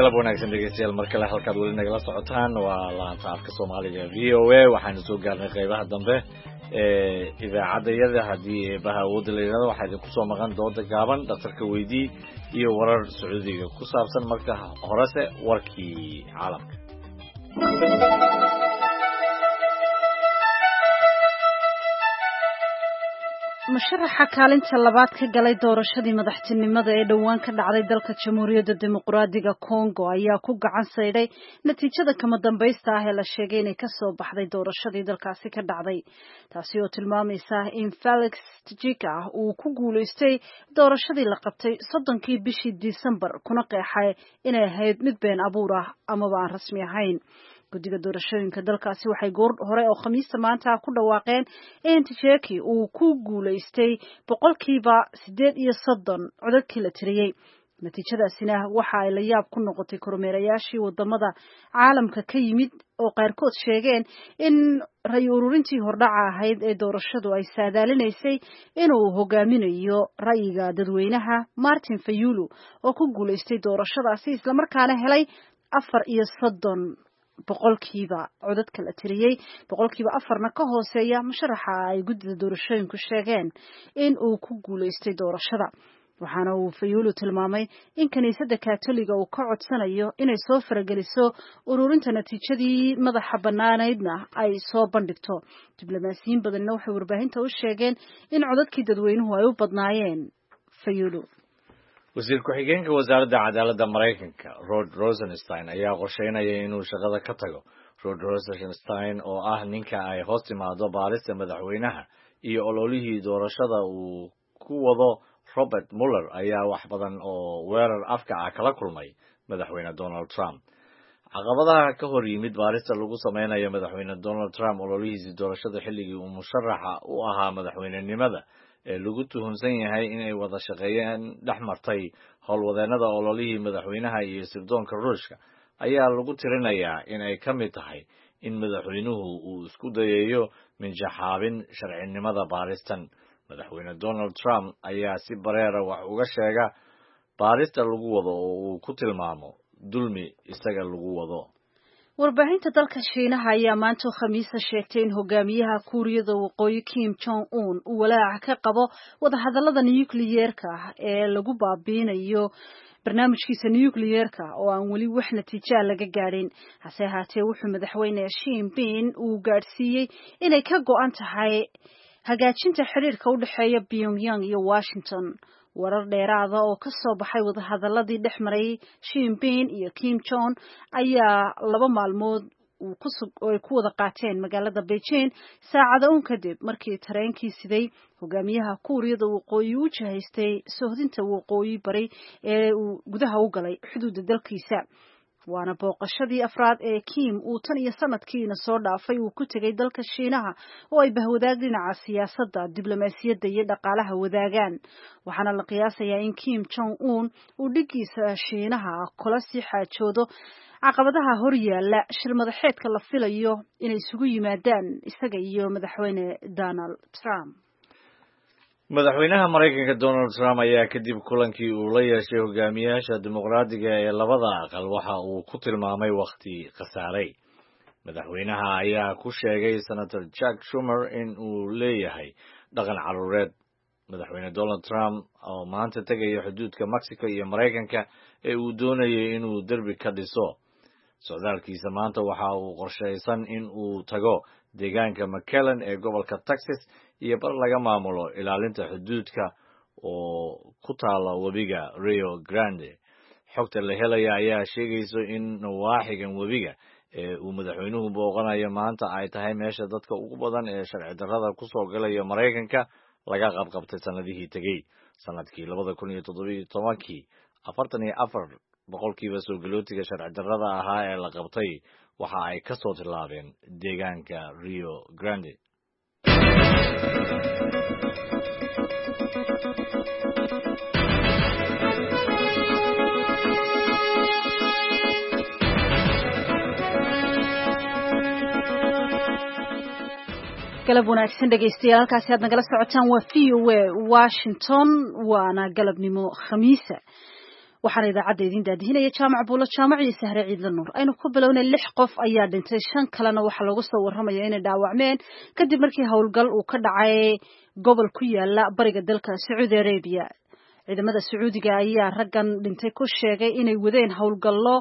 galab wanaagsan dhegeystayaal mar kale halkaad weli nagala socotaan waa laanta afka Soomaaliga VOA waxaanu soo gaarnay qaybaha dambe ee idaacadayada haddii eebaha awoodda la yidhaahdo waxaa idinku soo maqan dooda gaaban dhakhtarka weydii iyo warar sacuudiga ku saabsan marka horese warkii caalamka musharaxa kaalinta labaad ka galay doorashadii madaxtinimada ee dhowaan ka dhacday dalka Jamhuuriyadda Dimuqraadiga Congo ayaa ku gacan saydhay natiijada kama dambaysta ah ee la sheegay inay ka soo baxday doorashadii dalkaasi ka dhacday taasi oo tilmaamaysa in Felix Tshisekedi uu ku guuleystay doorashadii la qabtay 30kii bishii December kuna qeexay inay ahayd mid been abuur ah ama aan rasmi ahayn guddiga doorashooyinka dalkaasi waxay goor hore oo khamiista maanta ku dhawaaqeen in Tshisekedi uu ku guuleystay 38% codadkii la tiriyay natiijadaasina waxa ay la yaab ku noqotay kormeerayaashii wadamada caalamka ka yimid oo qaarkood sheegeen in ray ururintii hordhaca ahayd ee doorashadu ay saadaalinaysay inuu hogaaminayo ra'yiga dadweynaha Martin Fayulu oo ku guuleystay doorashadaasi isla markaana helay 34 boqolkiiba codadka la tiriyay 4% ka hooseeya musharaxa ay guddida doorashooyinku sheegeen in uu ku guuleystay doorashada waxaana uu Fayulu tilmaamay in kaniisadda Kaatooliga uu ka codsanayo inay soo farageliso ururinta natiijadii madaxa banaaneedna ay soo bandhigto diblomaasiyiin badanna waxay warbaahinta u sheegeen in codadkii dadweynuhu ay u badnaayeen Fayulu wasiir ku-xigeenka wasaaradda cadaaladda Mareykanka Rod Rosenstein ayaa qorsheynaya inuu shaqada ka tago Rod Rosenstein oo ah ninka ay hoos timaado baarista madaxweynaha iyo ololihii doorashada uu ku wado Robert Mueller ayaa wax badan oo weerar afka ah kala kulmay madaxweyne Donald Trump caqabadaha ka hor yimid baarista lagu sameynayo madaxweyne Donald Trump ololihiisii doorashada xilligii uu musharaxa u ahaa madaxweynenimada ee lagu tuhunsan yahay inay wada shaqeeyeen dhexmartay howlwadeennada ololihii madaxweynaha iyo sirdoonka Ruushka ayaa lagu tirinayaa in ay ka mid tahay in madaxweynuhu uu isku dayayo minjaxaabin sharcinimada baaristan madaxweyne Donald Trump ayaa si bareera wax uga sheega baarista lagu wado oo uu ku tilmaamo dulmi isaga lagu wado warbaahinta dalka Shiinaha ayaa maanta Khamiista sheegtay in hogaamiyaha Kuuriyada Waqooyi Kim Jong Un uu walaac ka qabo wadahadallada nukliyeerka ee lagu baabiinayo barnaamijkiisa nukliyeerka oo aan weli wax natiijo laga gaarin hase ahaatee wuxuu madaxweyne Xi Jinping uu gaarsiiyay inay ka go'an tahay hagaajinta xiriirka u dhaxeeya Pyongyang iyo Washington warar dheeraada oo ka soo baxay wadahadaladii dhexmaray Xi Jinping iyo Kim Jong ayaa 2 maalmood ay ku wada qaateen magaalada Beijing saacado kadib markii tareenkii siday hogaamiyaha Kuuriyada Waqooyi uu jahaystay sohdinta waqooyi bari ee uu gudaha u galay xuduudda dalkiisa waana booqashadii afraad ee Kim uu tan iyo sanadkiina soo dhaafay uu ku tagay dalka Shiinaha oo ay bahwadaag dhinaca siyaasadda diblomaasiyadda iyo dhaqaalaha wadaagaan waxaana la qiyaasayaa in Kim Jong Un uu dhigiisa Shiinaha kula sii xaajoodo caqabadaha hor yaalla shir madaxeedka la filayo inay isugu yimaadaan isaga iyo madaxweyne Donald Trump madaxweynaha Mareykanka Donald Trump ayaa kadib kulankii uu la yeeshay hogaamiyaasha dimuqraadiga ee labada aqal waxa uu ku tilmaamay waqti khasaaray madaxweynaha ayaa ku sheegay Senator Chuck Schumer in uu leeyahay dhaqan caruureed madaxweyne Donald Trump oo maanta tagaya xuduudka Mexico iyo Mareykanka ee uu doonayay inuu derbi ka dhiso socdaalkiisa maanta waxa uu qorsheysan in uu tago deegaanka McAllen ee gobolka Texas iyo bar laga maamulo ilaalinta xuduudka oo ku taala webiga Rio Grande xogta la helaya ayaa sheegayso in nawaaxigan webiga ee uu madaxweynuhu booqanayo maanta ay tahay meesha dadka ugu badan ee sharci darrada ku soo galaya Mareykanka laga qabqabtay sanadihii tagay sanadkii 2017 44 boqolkiiba soo galootiga sharci darrada ahaa ee la qabtay waxa ay ka soo tilaabeen deegaanka Rio Grande galab wanaagsan dhegeystayaal halkaasi aad nagala socotaan waa VOA Washington waana galabnimo khamiisa waxaana idaacadda idin daadihinaya jaamac buulo jaamac iyo sahre ciidla nuur aynu ku bilownay 6 qof ayaa dhintay 5 kalena waxaa lagu soo warramaya inay dhaawacmeen kadib markii howlgal uu ka dhacay gobol ku yaala bariga dalka Saudi Arabia ciidamada Sacuudiga ayaa raggan dhintay ku sheegay inay wadeen howlgallo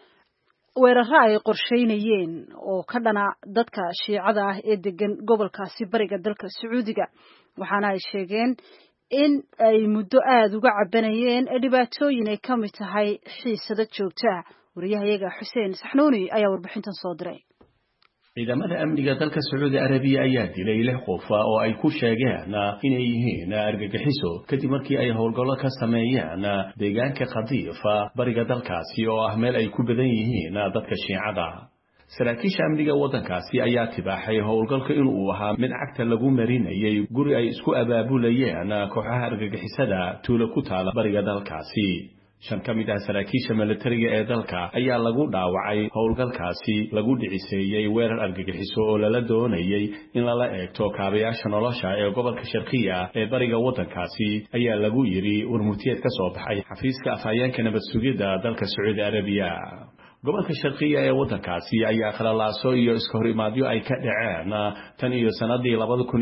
weeraro ay qorsheynayeen oo ka dhana dadka shiicada ah ee degan gobolkaasi bariga dalka Sacuudiga waxaana ay sheegeen in ay muddo aad uga cabanayeen dhibaatooyin ay ka mid tahay xiisado joogto ah wariyahayaga Xuseen Saxnuuni ayaa warbixintan soo diray ciidamada amniga dalka Saudi Arabia ayaa dilay 6 qof oo ay ku sheegeen inay yihiin argagixiso kadib markii ay howlgallo ka sameeyeen deegaanka Qadiifa bariga dalkaasi oo ah meel ay ku badan yihiin dadka shiicada saraakiisha amniga wadankaasi ayaa tibaaxay howlgalka inuu ahaa mid cagta lagu marinayay guri ay isku abaabulayeen kooxaha argagixisada tuulo ku taala bariga dalkaasi 5 ka mid ah saraakiisha militariga ee dalka ayaa lagu dhaawacay howlgalkaasi lagu dhiciseeyay weerar argagixiso oo lala doonayay in lala eegto kaabayaasha nolosha ee gobolka Sharqiya ee bariga wadankaasi ayaa lagu yiri warmutiyeed ka soo baxay xafiiska afhayeenka nabad sugidda dalka Saudi Arabia gobolka Sharqiya ee wadankaasi ayaa khalalaaso iyo iska hor imaadyo ay ka dhaceen tan iyo sanadii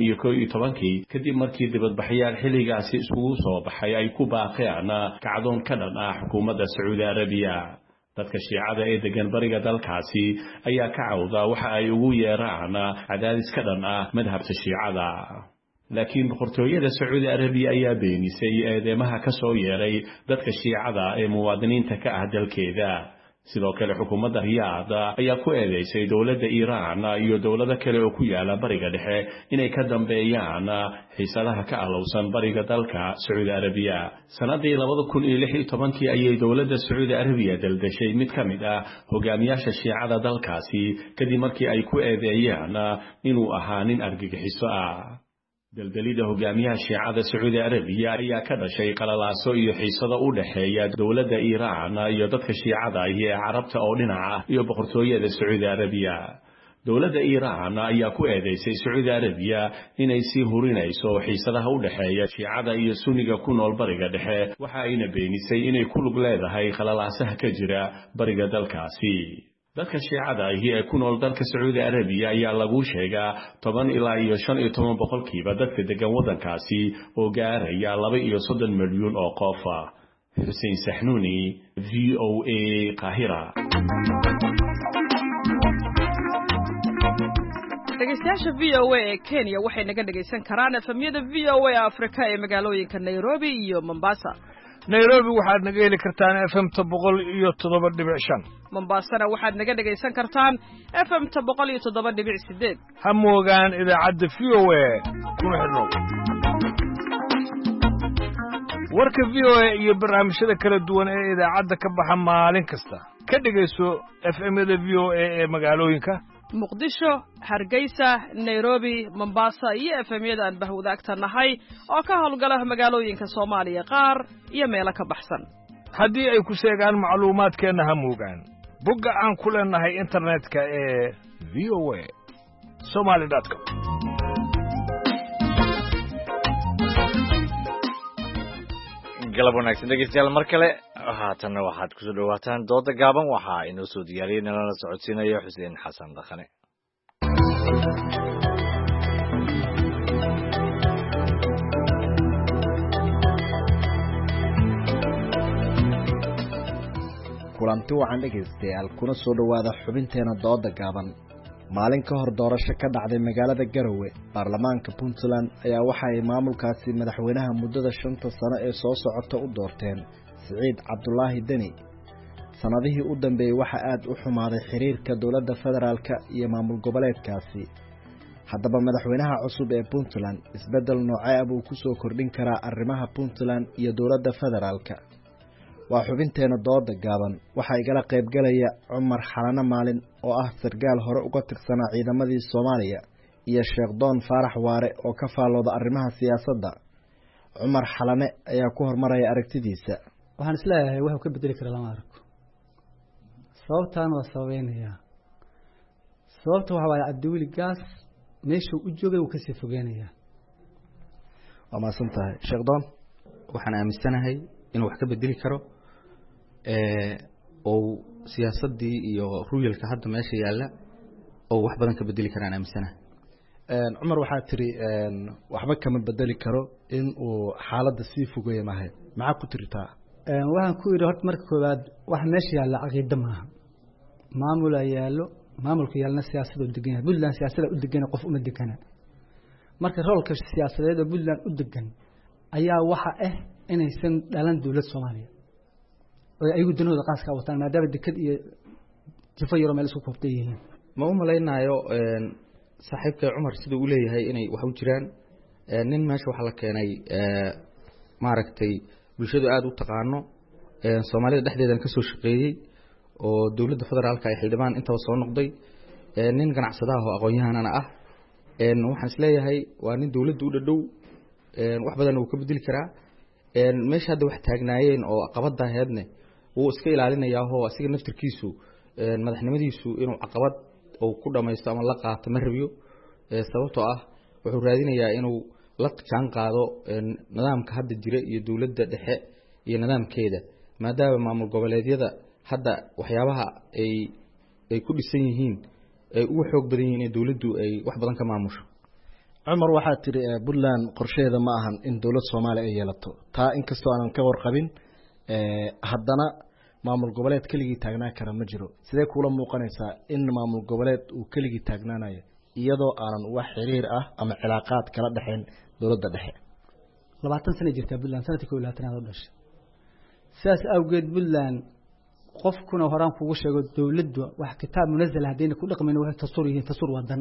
2011 kadib markii dibadbaxyaal xilligaasi isugu soo baxay ay ku baaqeen kacdoon ka dhan ah xukuumadda Saudi Arabia dadka shiicada ee degan bariga dalkaasi ayaa ka cawda waxa ay ugu yeeraan cadaadis ka dhan ah madhabta shiicada laakiin boqortooyada Saudi Arabia ayaa beenisay eedeymaha ka soo yeeray dadka shiicada ee muwaadiniinta ka ah dalkeeda sidoo kale xukuumadda Riyaad ayaa ku eedeysay dawladda Iiraan iyo dawlado kale oo ku yaala bariga dhexe inay ka dambeeyaan xiisadaha ka alowsan bariga dalka Saudi Arabia sanadii 2016 ayay dawladda Saudi Arabia daldashay mid ka mid ah hogaamiyaasha shiicada dalkaasi kadib markii ay ku eedeeyeen inuu ahaa nin argagixiso ah daldalida hogaamiyaha shiicada Saudi Arabia ayaa ka dhashay qalalaaso iyo xiisado u dhaxeeya dawladda Iiraan iyo dadka shiicada ah ee Carabta oo dhinaca iyo boqortooyada Saudi Arabia dawladda Iiraan ayaa ku eedeysay Saudi Arabia inay si hurinayso xiisadaha u dhaxeeya shiicada iyo sunniga ku nool bariga dhexe waxa ayna beenisay inay ku lug leedahay qalalaasaha ka jira bariga dalkaasi dadka shiicada ah ee ku nool dalka Saudi Arabia ayaa lagu sheegaa 10 ilaa 15% dadka degan wadankaasi oo gaaraya 2.3 milyan oo qof Xuseen Saxnuuni VOA Qaahira dhegeystayaasha VOA ee Kenya waxay naga dhegeysan karaan efemyada VOA Afrika ee magaalooyinka Nairobi iyo Mombasa Nairobi waxaad naga heli kartaan FM 107.5 Mombasana waxaad naga dhageysan kartaan FM 107.8 ha moogaan idaacadda VOA kuna xidhnow warka VOA iyo barnaamijyada kala duwan ee idaacadda ka baxa maalin kasta ka dhageyso FM-yada VOA ee magaalooyinka Muqdisho, Hargeysa, Nairobi, Mombasa iyo FM-yada aan bahwadaagta nahay oo ka howlgala magaalooyinka Soomaaliya qaar iyo meelo ka baxsan haddii ay ku sheegaan macluumaadkeena ha moogaan bogga aan ku leenahay internetka ee voa.somali.com galab wanaagsan dhegeystayaal mar kale haatanna waxaad kusoo dhawaataan dooda gaaban waxaa inoo soo diyaariyey nalana socodsiinayo Xuseen Xasan Dhaqane kulanti wacan dhegeystayaal kuna soo dhawaada xubinteena dooda gaaban maalin ka hor doorasho ka dhacday magaalada Garowe baarlamaanka Puntland ayaa waxa ay maamulkaasi madaxweynaha muddada 5 sano ee soo socota u doorteen Siciid Cabdullaahi Deni sanadihii u dambeeyay waxa aad u xumaaday xiriirka dawladda federaalka iyo maamul goboleedkaasi haddaba madaxweynaha cusub ee Puntland isbedel noocee ah uu ku soo kordhin karaa arrimaha Puntland iyo dawladda federaalka waa xubinteena dooda gaaban waxa igala qayb galaya Cumar Xalana Maalin oo ah sargaal hore uga tirsanaa ciidamadii Soomaaliya iyo Sheekh Doon Faarax Waare oo ka faalooda arrimaha siyaasadda Cumar Xalane ayaa ku hormaraya aragtidiisa waxaan isleeyahay waxa ka bedeli kara lama arko sababtaan waa sababeynaya sababta waxa waa Cabdiweli Gaas meesha uu joogay uu ka sii fogeynaya waa maasantahay Sheekh Doon waxaan aaminsanahay inuu wax ka bedeli karo oo siyaasadii iyo ruyalka hadda meesha yaalla oo wax badan ka bedeli karaan aaminsanahay. cumar waxaa tiri waxba kama bedeli karo in uu xaaladda sii fogeeya mahay maxaa ku tiritaa? waxaan ku yidhi horta marka koowaad wax meesha yaalla caqiida maaha, maamulaa yaallo, maamulka yaalna siyaasada u degan yahay. Puntland siyaasada u degan qof uma degana, marka roolka siyaasadeed oo Puntland u degan ayaa waxa inaysan dhalan dowlad Soomaaliya oo ayagu danooda qaaska wataan maadaama dekad iyo jifo yaro meel isku koobtay yihiin. ma u malaynayo saaxiibka Cumar sida uu leeyahay inay wax u jiraan nin meesha waxa la keenay maaragtay bulshadu aad u taqaano Soomaalida dhexdeedan ka soo shaqeeyay oo dawladda federaalka ay xildhibaan inta soo noqday nin ganacsadaha oo aqoon-yahanana ah waxaan isleeyahay waa nin dawladda u dhadhow wax badan uu ka bedeli karaa meesha hadda wax taagnaayeen oo caqabada ahaydna wuu iska ilaalinayaa oo asiga naftirkiisu madaxnimadiisu inuu caqabad oo ku dhamaysto ama la qaato ma rabiyo sababtoo ah wuxuu raadinayaa inuu la jaan qaado nidaamka hadda jira iyo dawladda dhexe iyo nidaamkeeda maadaama maamul goboleedyada hadda waxyaabaha ay ku dhisan yihiin ay ugu xoog badan yihiin in dawladdu ay wax badan ka maamusho. Cumar waxaa tiri Puntland qorsheeda ma ahan in dawlad Soomaaliya ay yeelato taa inkastoo aanan ka warqabin haddana maamul goboleed keligii taagnaan kara ma jiro sidee kula muuqanaysaa in maamul goboleed uu keligii taagnaanayo iyadoo aanan wax xiriir ah ama cilaaqaad kala dhaxayn dawladda dhexe? 20 sano jirta Puntland sanadkii 20 oo dhashay sidaas awgeed Puntland qofkuna horaan kugu sheego dawladdu wax kitaab munazal hadayna ku dhaqmayno wax tasur yihiin tasur wadan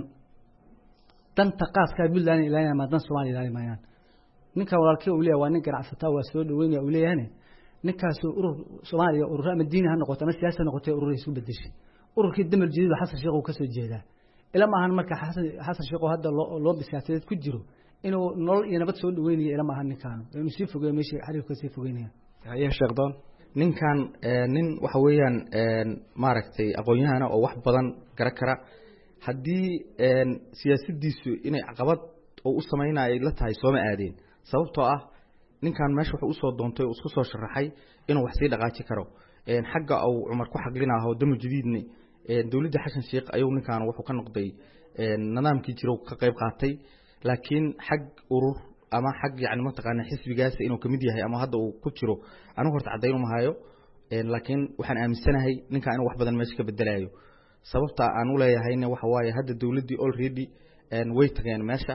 danta qaaska Puntland ilaa ma dan Soomaaliya ilaa maayaan ninka walaalkii uu leeyahay waa nin ganacsata waa soo dhaweynaya uu leeyahay ninkaas urur Soomaaliya urur ama diin ha noqoto ama siyaasad noqoto urur isku bedeshay ururkii damal jadiid xasan sheekh uu ka soo jeedaa ila ma ahan marka xasan sheekh hadda loo bisaateed ku jiro inuu nolol iyo nabad soo dhaweynayo ila ma ahan ninkan inuu sii fogeeyo meeshii xiriirka sii fogeynaya ayaa sheekhdon ninkan nin waxa weeyaan maaragtay aqoon-yahana oo wax badan gara kara haddii siyaasadiisu inay caqabad oo u sameynay la tahay sooma aadeen sababtoo ah ninkan meesha wuxuu soo doontay oo isku soo sharaxay inuu wax sii dhaqaaji karo xagga uu Cumar ku xaqlinayo damo jadiidni dawladda xasan sheekh ayuu ninkan wuxuu ka noqday nidaamkii jiro ka qayb qaatay laakiin xag urur ama xag yaani ma taqaan xisbigaas inuu kamid yahay ama hadda uu ku jiro anigu horta cadeyn uma hayo laakiin waxaan aaminsanahay ninkan inuu wax badan meesha ka bedelayo sababta aan u leeyahayna waxa waaye hadda dawladdii already way tageen meesha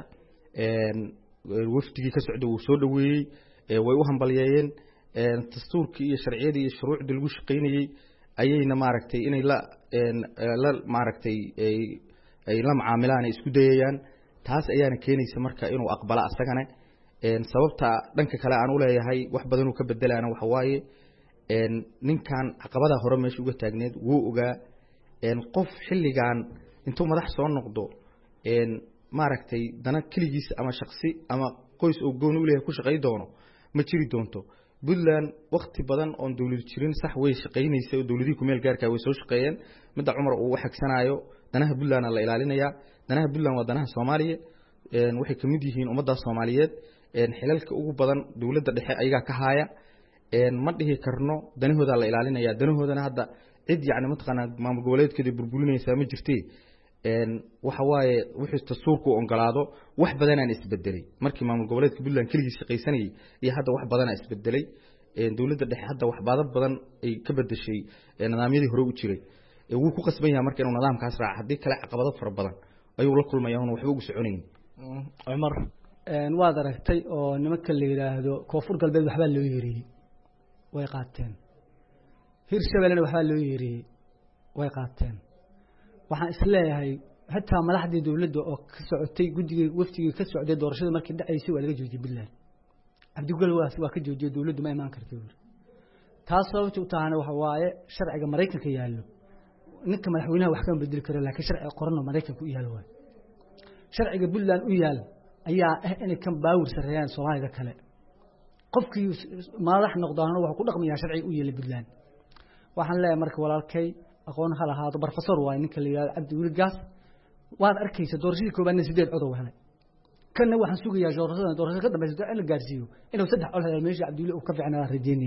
waftigii ka socday uu soo dhaweeyay way u hambalyeeyeen dastuurkii iyo sharciyadii iyo shuruucdii lagu shaqeynayay ayayna maaragtay inay la maaragtay ay la macaamilaan isku dayayaan taas ayaana keenaysa marka inuu aqbala asagana sababta dhanka kale aan u leeyahay wax badan uu ka bedelaana waxa waaye ninkan caqabada hore meesha uga taagneed wuu ogaa qof xilligan intuu madax soo noqdo maaragtay dana kaligiis ama shakhsi ama qoys oo gooni u leeyahay ku shaqeey doono ma jiri doonto Puntland waqti badan oo dawlad jirin sax way shaqeynaysaa oo dawladii ku meel gaarka way soo shaqeeyeen midda Cumar uu waxagsanayo danaha Puntland la ilaalinaya danaha Puntland waa danaha Soomaaliya waxay kamid yihiin ummadda Soomaaliyeed xilalka ugu badan dawladda dhexe ayaga ka haaya ma dhihi karno danahooda la ilaalinaya danahoodana hadda cid yaani ma taqaan maamul goboleedkeeda burburinaysa ma jirtay waxa waaye wixii dastuurku ogolaado wax badan aan isbedelay markii maamul goboleedka Puntland kaligiis shaqeysanayay iyo hadda wax badan aan isbedelay dawladda dhexe hadda wax badan ay ka bedeshay nidaamyadii hore u jiray wuu ku qasban yahay marka inuu nidaamkaas raaco hadii kale caqabado fara badan ayuu la kulmayaa oo waxba ugu soconayn. Cumar waad aragtay oo nimanka la yiraahdo koonfur galbeed waxba loo yeeriyay way qaateen Hirshabeelle waxba loo yeeriyay way qaateen waxaan isleeyahay hatta madaxdii dawladda oo ka socotay guddiga waftiga ka socday doorashada markii dhacaysay waa laga joojiyay Puntland Abdul waa ka joojiyay dawladdu ma iman karto taas sababtu u tahay waxa waaye sharciga Mareykanka yaalo ninka madaxweynaha wax ka bedeli karo laakiin sharci qoran Mareykanka u yaalo way sharciga Puntland u yaal ayaa inay kan baawir sareeyaan Soomaalida kale qofkii madax noqdaan waxa ku dhaqmayaa sharci u yaal Puntland waxaan leeyahay marka walaalkay aqoon hal ahaado professor waa ninka la yiraahdo Abdul Gaas waad arkaysa doorashadii koobaad 8 cod oo helay kana waxaan sugayaa doorashada ka dambaysa in la gaarsiiyo inuu 3 cod helay meesha Abdul uu ka fiicnaa rajeynaya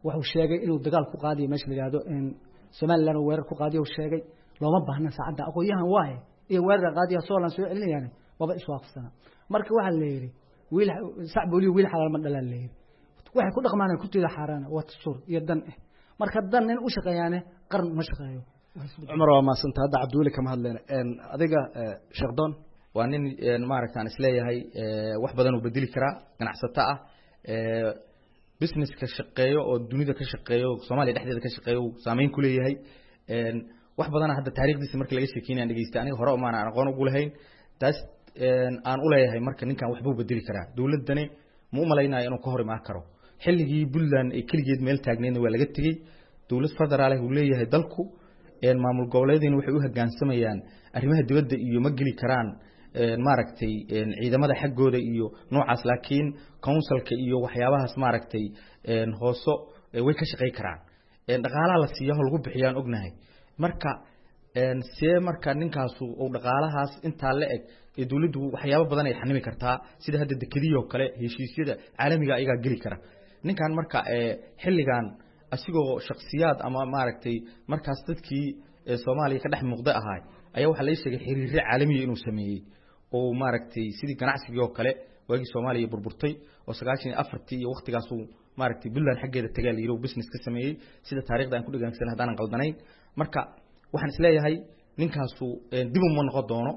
wuxuu sheegay inuu dagaal ku qaadiyo meesha la yiraahdo in Soomaaliland uu weerar ku qaadiyo sheegay looma baahna saacada aqoonyahan waaye iyo weerar qaadiyo Soomaaliland soo celinayaan waba iswaafsana marka waxa la yiri wiil sacbooli wiil xalaal ma dhalan leeyahay waxay ku dhaqmaan ku tiida xaraan waa tasur iyo dan marka dan in u shaqeeyaan qaran ma shaqeeyo Umar waa ma santa hadda Cabduuli kama hadleen adiga Sheekh Doon waa nin maaragtaan isleeyahay wax badan uu bedeli karaa ganacsato ah business ka shaqeeyo oo dunida ka shaqeeyo Soomaaliya dhexdeeda ka shaqeeyo saameyn ku leeyahay wax badan hadda taariikhdiisa markii laga sheekeynay dhageystay aniga hore uma aan aqoon ugu lahayn taas aan u leeyahay marka ninkan waxba uu bedeli karaa dawladani ma u malaynayo inuu ka hor imaan karo xilligii Puntland ay kaligeed meel taagneed waa laga tagay dawlad federaal ah uu leeyahay dalku maamul goboleedina waxay u hoggaansamayaan arrimaha dibadda iyo ma geli karaan maaragtay ciidamada xaggooda iyo noocaas laakiin councilka iyo waxyaabahaas maaragtay hooso way ka shaqeey karaan dhaqaalaha la siiyo lagu bixiyaan ognahay marka see marka ninkaas uu dhaqaalahaas inta la eg ee dawladdu waxyaabo badan ay xanimi kartaa sida hadda dekadiyo kale heshiisyada caalamiga ayaga geli kara ninkan marka xilligan asigoo shakhsiyaad ama maaragtay markaas dadkii Soomaaliya ka dhex muuqda ahaa ayaa waxa la sheegay xiriir caalami inuu sameeyay oo maaragtay sidii ganacsiga oo kale waagi Soomaaliya burburtay oo 94 iyo waqtigaas uu maaragtay Puntland xaggeeda tagay yiro business ka sameeyay sida taariikhda aan ku dhiganaysay hadaan qaldanayn marka waxaan isleeyahay ninkaas uu dib u noqon doono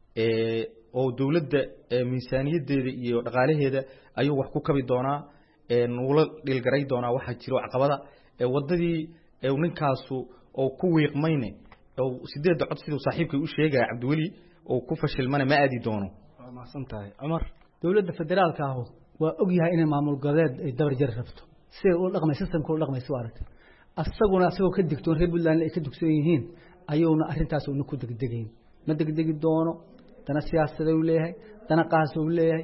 oo dawladda miisaaniyadeeda iyo dhaqaalaheeda ayuu wax ku kabi doonaa wala dhilgaray doonaa waxa jiro caqabada wadadii ninkaas oo ku wiiqmayne oo sideed cod sidoo saaxiibkay u sheegay Cabduuli oo ku fashilmana ma aadi doono ma santahay Umar dawladda federaalka ah waa og yahay in maamul goboleed ay dabar jar rabto si uu dhaqmay systemku uu dhaqmay soo aragtay asagoo ka digtoon reer Puntland ay ka dugsan yihiin ayuuna arintaas uu ku degdegayn ma degdegi doono dana siyaasadeed uu leeyahay dana qaas uu leeyahay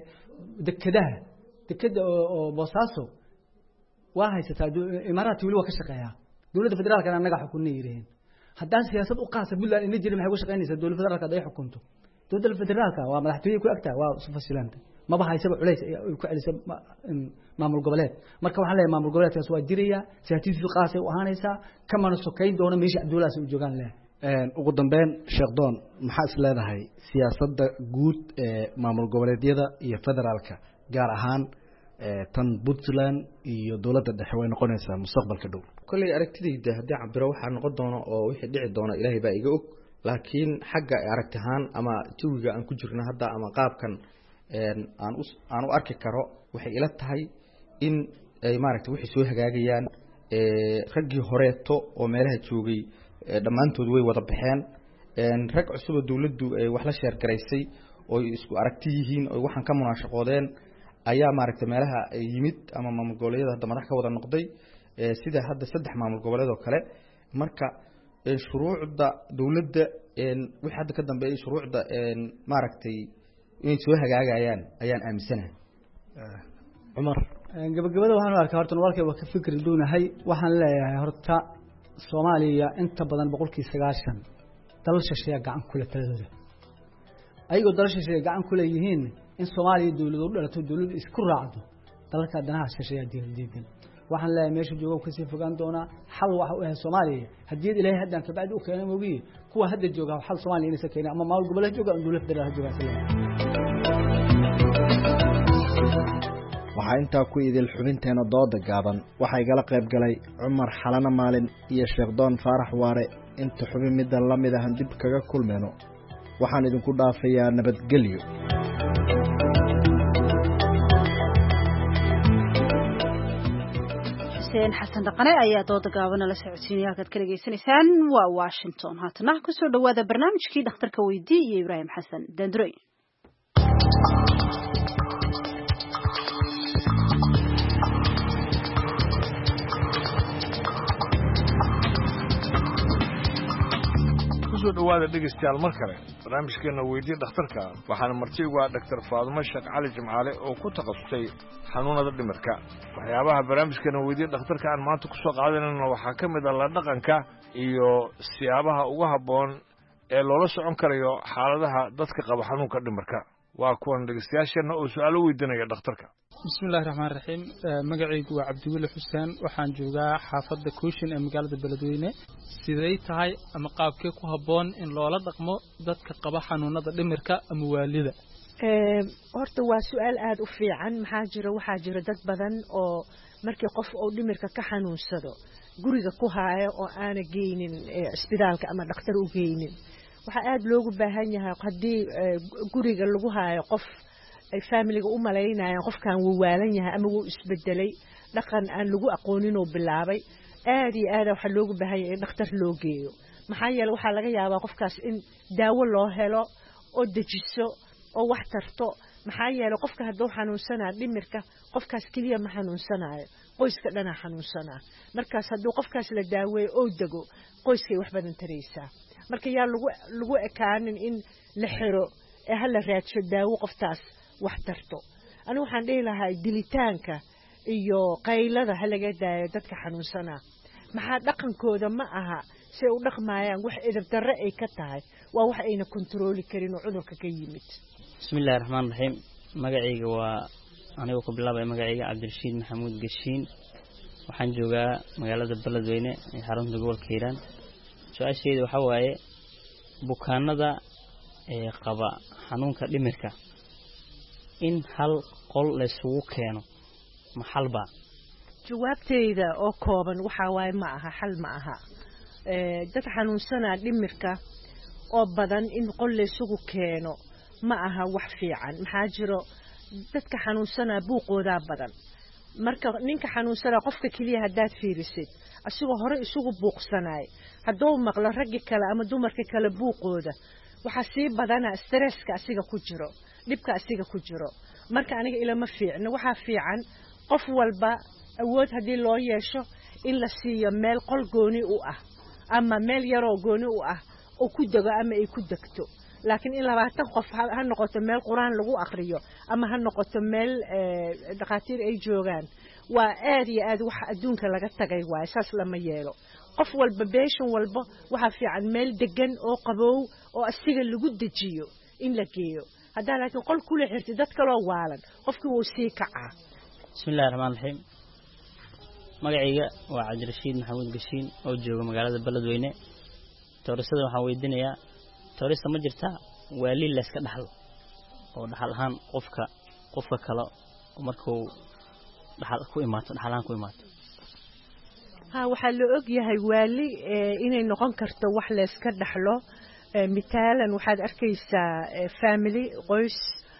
dekada oo Boosaaso waa haysataa Imaaraati wali waa ka shaqeeyaa dawladda federaalka anaga xukunay yireen haddaan siyaasad u qaasa Puntland in jirin maxay ku shaqeynaysaa dawladda federaalka ay xukunto dawladda federaalka waa madaxtooyay ku agtaa waa fasilaanta ma bahaysaba culays ay ku celisay maamul goboleed marka waxaan leeyahay maamul goboleedkaas waa jiraya siyaasadiisu qaas ay u ahaanaysaa kamana sokeyn doona meesha Cabdullaah uu joogan leh ugu dambeyn Sheekh Doon maxaa is leedahay siyaasadda guud ee maamul goboleedyada iyo federaalka gaar ahaan tan Puntland iyo dawladda dhexe way noqonaysaa mustaqbalka dhow kulli aragtidayda hadii cabiro waxa noqon doono oo wixii dhici doona Ilaahay baa iga og laakiin xagga aragtahan ama jawiga aan ku jirno hadda ama qaabkan aan u arki karo waxay ila tahay in ay maaragtay wixii soo hagaagayaan raggii horeeto oo meelaha joogay dhamaantood way wada baxeen rag cusub oo dawladdu ay wax la sheer gareysay oo isku aragti yihiin oo waxaan ka munaashaqoodeen ayaa maaragtay meelaha yimid ama maamul goboleedyada hadda madax ka wada noqday sida hadda 3 maamul goboleed oo kale marka shuruucda dawladda wixii hadda ka dambeeyay shuruucda maaragtay inay soo hagaagayaan ayaan aaminsanahay Umar gabagabada waxaan arkaa horta walkay waa ka fikir doonahay waxaan leeyahay horta Soomaaliya inta badan 90% dalal shisheeye gacan kula taladooda ayagoo dalal shisheeye gacan kula yihiin in Soomaaliya dawladdu u dhalato dawladdu isku raacdo dalka danaha shisheeye diidan waxaan leeyahay meesha joogo ka sii fogaan doona xal waxa u yahay Soomaaliya hadii Ilaahay haddaan ka bacdi u keenay moogi kuwa hadda jooga xal Soomaaliya inay sakeeyaan ama maamul goboleed jooga dawladda federaalka jooga waxaa intaa ku idil xubinteena dooda gaaban waxaa igala qayb galay Cumar Xalana Maalin iyo Sheekh Doon Faarax Waare inta xubin midda la mid ah dib kaga kulmeyno waxaan idinku dhaafayaa nabadgelyo Xuseen Xasan Dhaqane ayaa dooda gaaban la socodsiinaya halkaad ka dhageysanaysaan waa Washington haatana ku soo dhawaada barnaamijkii dhakhtarka weydii iyo Ibraahim Xasan Dandurey kusoo dhawaada dhegeystayaal mar kale barnaamijkeena weydii dhakhtarka waxaana marti ugu ah Dr. Faadumo Sheekh Cali Jimcaale oo ku takhasusay xanuunada dhimirka waxyaabaha barnaamijkeena weydii dhakhtarka aan maanta ku soo qaadanayno waxaa ka mid ah la dhaqanka iyo siyaabaha ugu habboon ee loola socon karayo xaaladaha dadka qaba xanuunka dhimirka waa kuwan dhegeystayaasheenna oo su-aalo weydiinaya dhakhtarka. bismillahi raxmaan raxiim magacaygu waa cabdiweli xuseen waxaan joogaa xaafadda kuushin ee magaalada beledweyne siday tahay ama qaabkee ku habboon in loola dhaqmo dadka qaba xanuunada dhimirka ama waalida horta waa su-aal aada u fiican waxaa jira dad badan oo markii qof uu dhimirka ka xanuunsado guriga ku haayo oo aana geynin isbitaalka ama dhakhtar u geynin waxaa aada loogu baahan yahay haddii guriga lagu haayo qof ay familiga u malaynayaan qofkan wuu waalan yahay ama wuu isbedelay dhaqan aan lagu aqoonin oo bilaabay aad iyo aad waxaa loogu baahan yahay in dhakhtar loo geeyo maxaa yeelay waxaa laga yaabaa qofkaas in daawo loo helo oo dejiso oo wax tarto maxaa yeelay qofka hadduu xanuunsanaa dhimirka qofkaas keliya ma xanuunsanayo qoyska dhanaa xanuunsanaa markaas hadduu qofkaas la daaweeyo oo dego qoyskay wax badan taraysaa marka yaa lagu ekaanin in la xiro ee hala raadsho daawo qoftaas wax tarto anigu waxaan dhihi lahaa dilitaanka iyo qaylada ha laga daayo dadka xanuunsanaa maxaa dhaqankooda ma aha si ay u dhaqmayaan wax edab darre ay ka tahay waa wax ayna kontrooli karin oo cudurka ka yimid bismillahi raxmaan raxiim magacayga waa anigoo ku bilaabaya magacayga cabdirashiid maxamuud gashiin waxaan joogaa magaalada beledweyne ee xarunta gobolka hiiraan su-aasheeda waxaa waaye bukaanada ee qaba xanuunka dhimirka in hal qol la isugu keeno ma xalba jawaabteyda oo kooban waxaa waaye ma aha xal ma aha dad xanuunsanaa dhimirka oo badan in qol la isugu keeno ma aha wax fiican maxaa jiro dadka xanuunsanaa buuqoodaa badan marka ninka xanuunsanaa qofka keliya haddaad fiirisid asigoo hore isugu buuqsanaay hadduu maqlo raggi kale ama dumarka kale buuqooda waxaa sii badanaa stresska asiga ku jiro dhibka asiga ku jiro marka aniga ilama fiicno waxaa fiican qof walba awood haddii loo yeesho in la siiyo meel qol gooni u ah ama meel yaroo gooni u ah oo ku dego ama ay ku degto laakiin in 20 qof ha noqoto meel quraan lagu akhriyo ama ha noqoto meel dhaqaatiir ay joogaan waa aad iyo aad wax adduunka laga tagay waay saas lama yeelo qof walba beeshan walba waxa fiican meel degan oo qabow oo asiga lagu dejiyo in la geeyo haddii laakiin qol kula xirtay dad kale oo waalan qofkii wuu sii kacaa bismillaahir rahmaanir rahiim magacayga waa cabdirashiid maxamuud gashiin oo jooga magaalada beledweyne toorisada waxaan weydiinayaa toorista ma jirta waali la iska dhaxlo oo dhaxal ahaan qofka kale markuu dhaxal ku imaato dhaxalaan ku imaato waxaa la og yahay waali inay noqon karto wax la iska dhaxlo mitaalan waxaad arkaysaa family qoys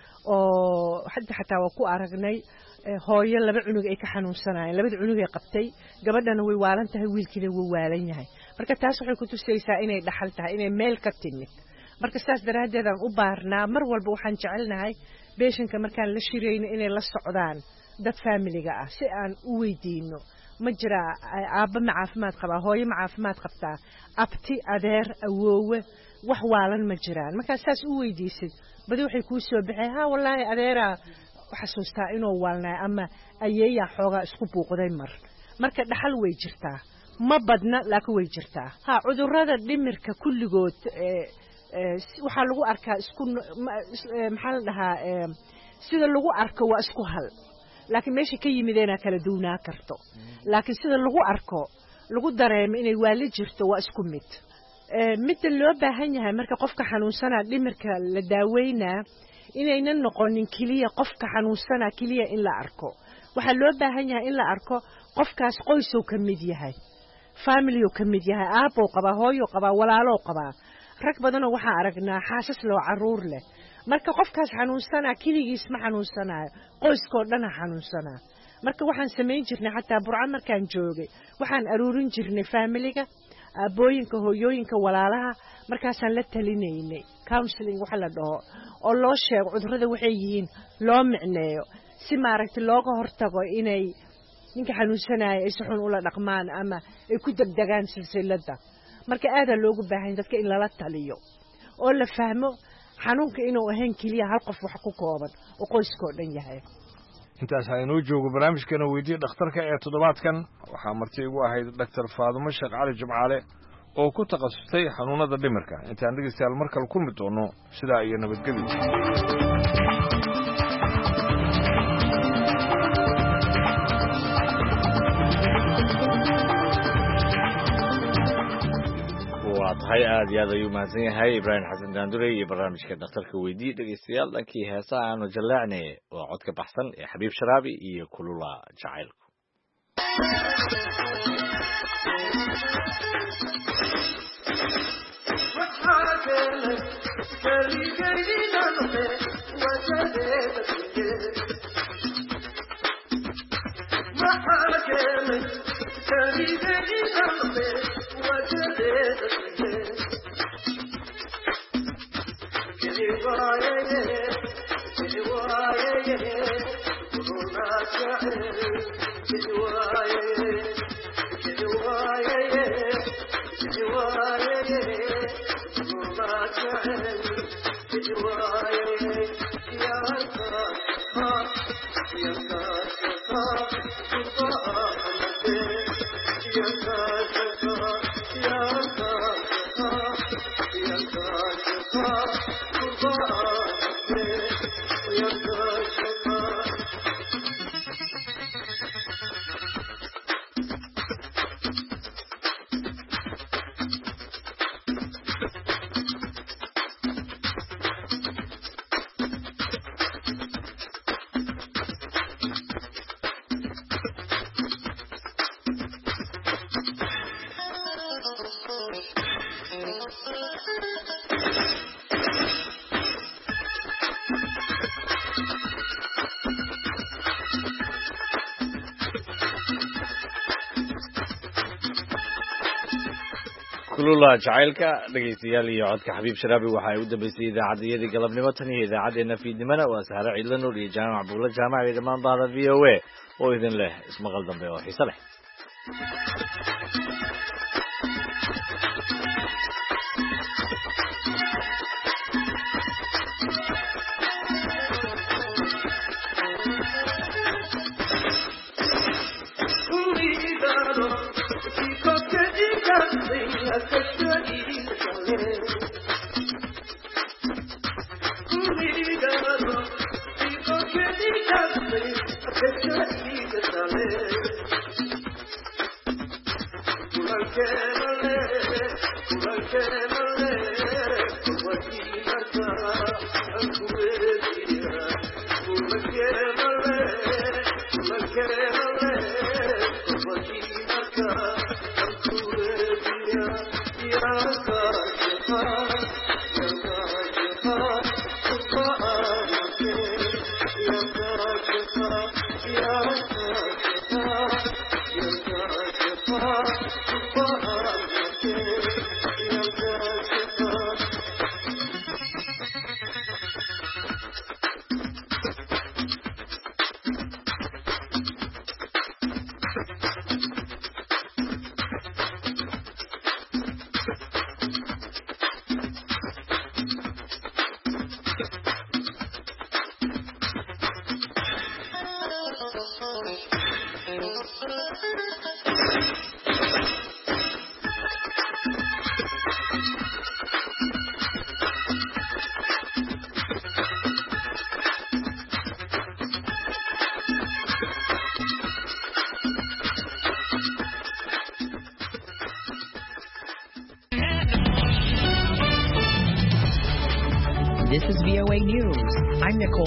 oo xataa waa ku aragnay hooyo laba cunug ay ka xanuunsanayeen labada cunug ay qabtay gabadhana way waalan tahay wiilkiina wuu waalan yahay marka taas waxay ku tusaysaa inay dhaxal tahay inay meel ka timid marka saas daraadeed aan u baarnaa mar walba waxaan jecelnahay beeshanka markaan la shirayno inay la socdaan dad familiga ah si aan u weydiino ma jira aabba ma caafimaad qabaa hooyo ma caafimaad qabtaa abti adeer awoowe wax waalan ma jiraan marka saas u weydiisid badi waxay kuu soo baxay wallaahi adeera xasuustaa inuu waalnaa ama ayeeyaa xoogaa isku buuqday marka dhaxal way jirtaa ma badna laakiin way jirtaa cudurrada dhimirka kulligood waxaa lagu arkaa isku maxaa la dhahaa sida lagu arko waa isku hal laakiin meesha ka yimideenaa kala duwnaa karto laakiin sida lagu arko lagu dareemo inay waali jirto waa isku mid midda loo baahan yahay marka qofka xanuunsanaa dhimirka la daaweynaa inaynan noqonin keliya qofka xanuunsanaa keliya in la arko waxaa loo baahan yahay in la arko qofkaas qoysuu ka mid yahay familiyuu ka mid yahay aabbou qabaa hooyou qabaa walaalou qabaa rag badanoo waxaa aragnaa xaasas loo caruur leh marka qofkaas xanuunsanaa keligiis ma xanuunsanayo qoyskoo dhana xanuunsanaa marka waxaan samayn jirnay xataa burco markaan joogay waxaan aruurin jirnay familiga aabbooyinka hooyooyinka walaalaha markaasaan la talinaynay counseling waxa la dhaho oo loo sheego cudurrada waxay yihiin loo micneeyo si maaragtay looga hortago inay ninka xanuunsanaya ay si xun ula dhaqmaan ama ay ku degdegaan silsiladda marka aadaa loogu baahan dadka in lala taliyo oo la fahmo xanuunka inuu ahayn keliya hal qof wax ku kooban oo qoyskoo dhan yahay intaas aynoo joogo barnaamijkeena weydiye dhakhtarka ee toddobaadkan waxaa marti igu ahayd doctor faadumo sheekh cali jimcaale oo ku takhasustay xanuunada dhimirka. Intaan dhegeystayaal mar kale kulmi doono sidaa iyo nabadgelyo. tahay aad iyo aad ayuu mahadsan yahay Ibraahim Xasan Daandure iyo barnaamijka dhakhtarka weydii. dhegeystayaal dhankii heesaha aanu jaleecnay waa codka baxsan ee Xabiib Sharaabi iyo Kulula Jacaylku. kulula jacaylka dhegeystayaal iyo codka Xabiib Sharaabi waxa ay u dambeysay idaacadda galabnimo tan iyo idaacadeena fiidnimada waa Sahra Ciidlan iyo Jaamac Buula Jaamac iyo dhammaan bahda VOA oo idin leh ismaqal dambe oo xiiso leh. This is VOA News. I'm Nicole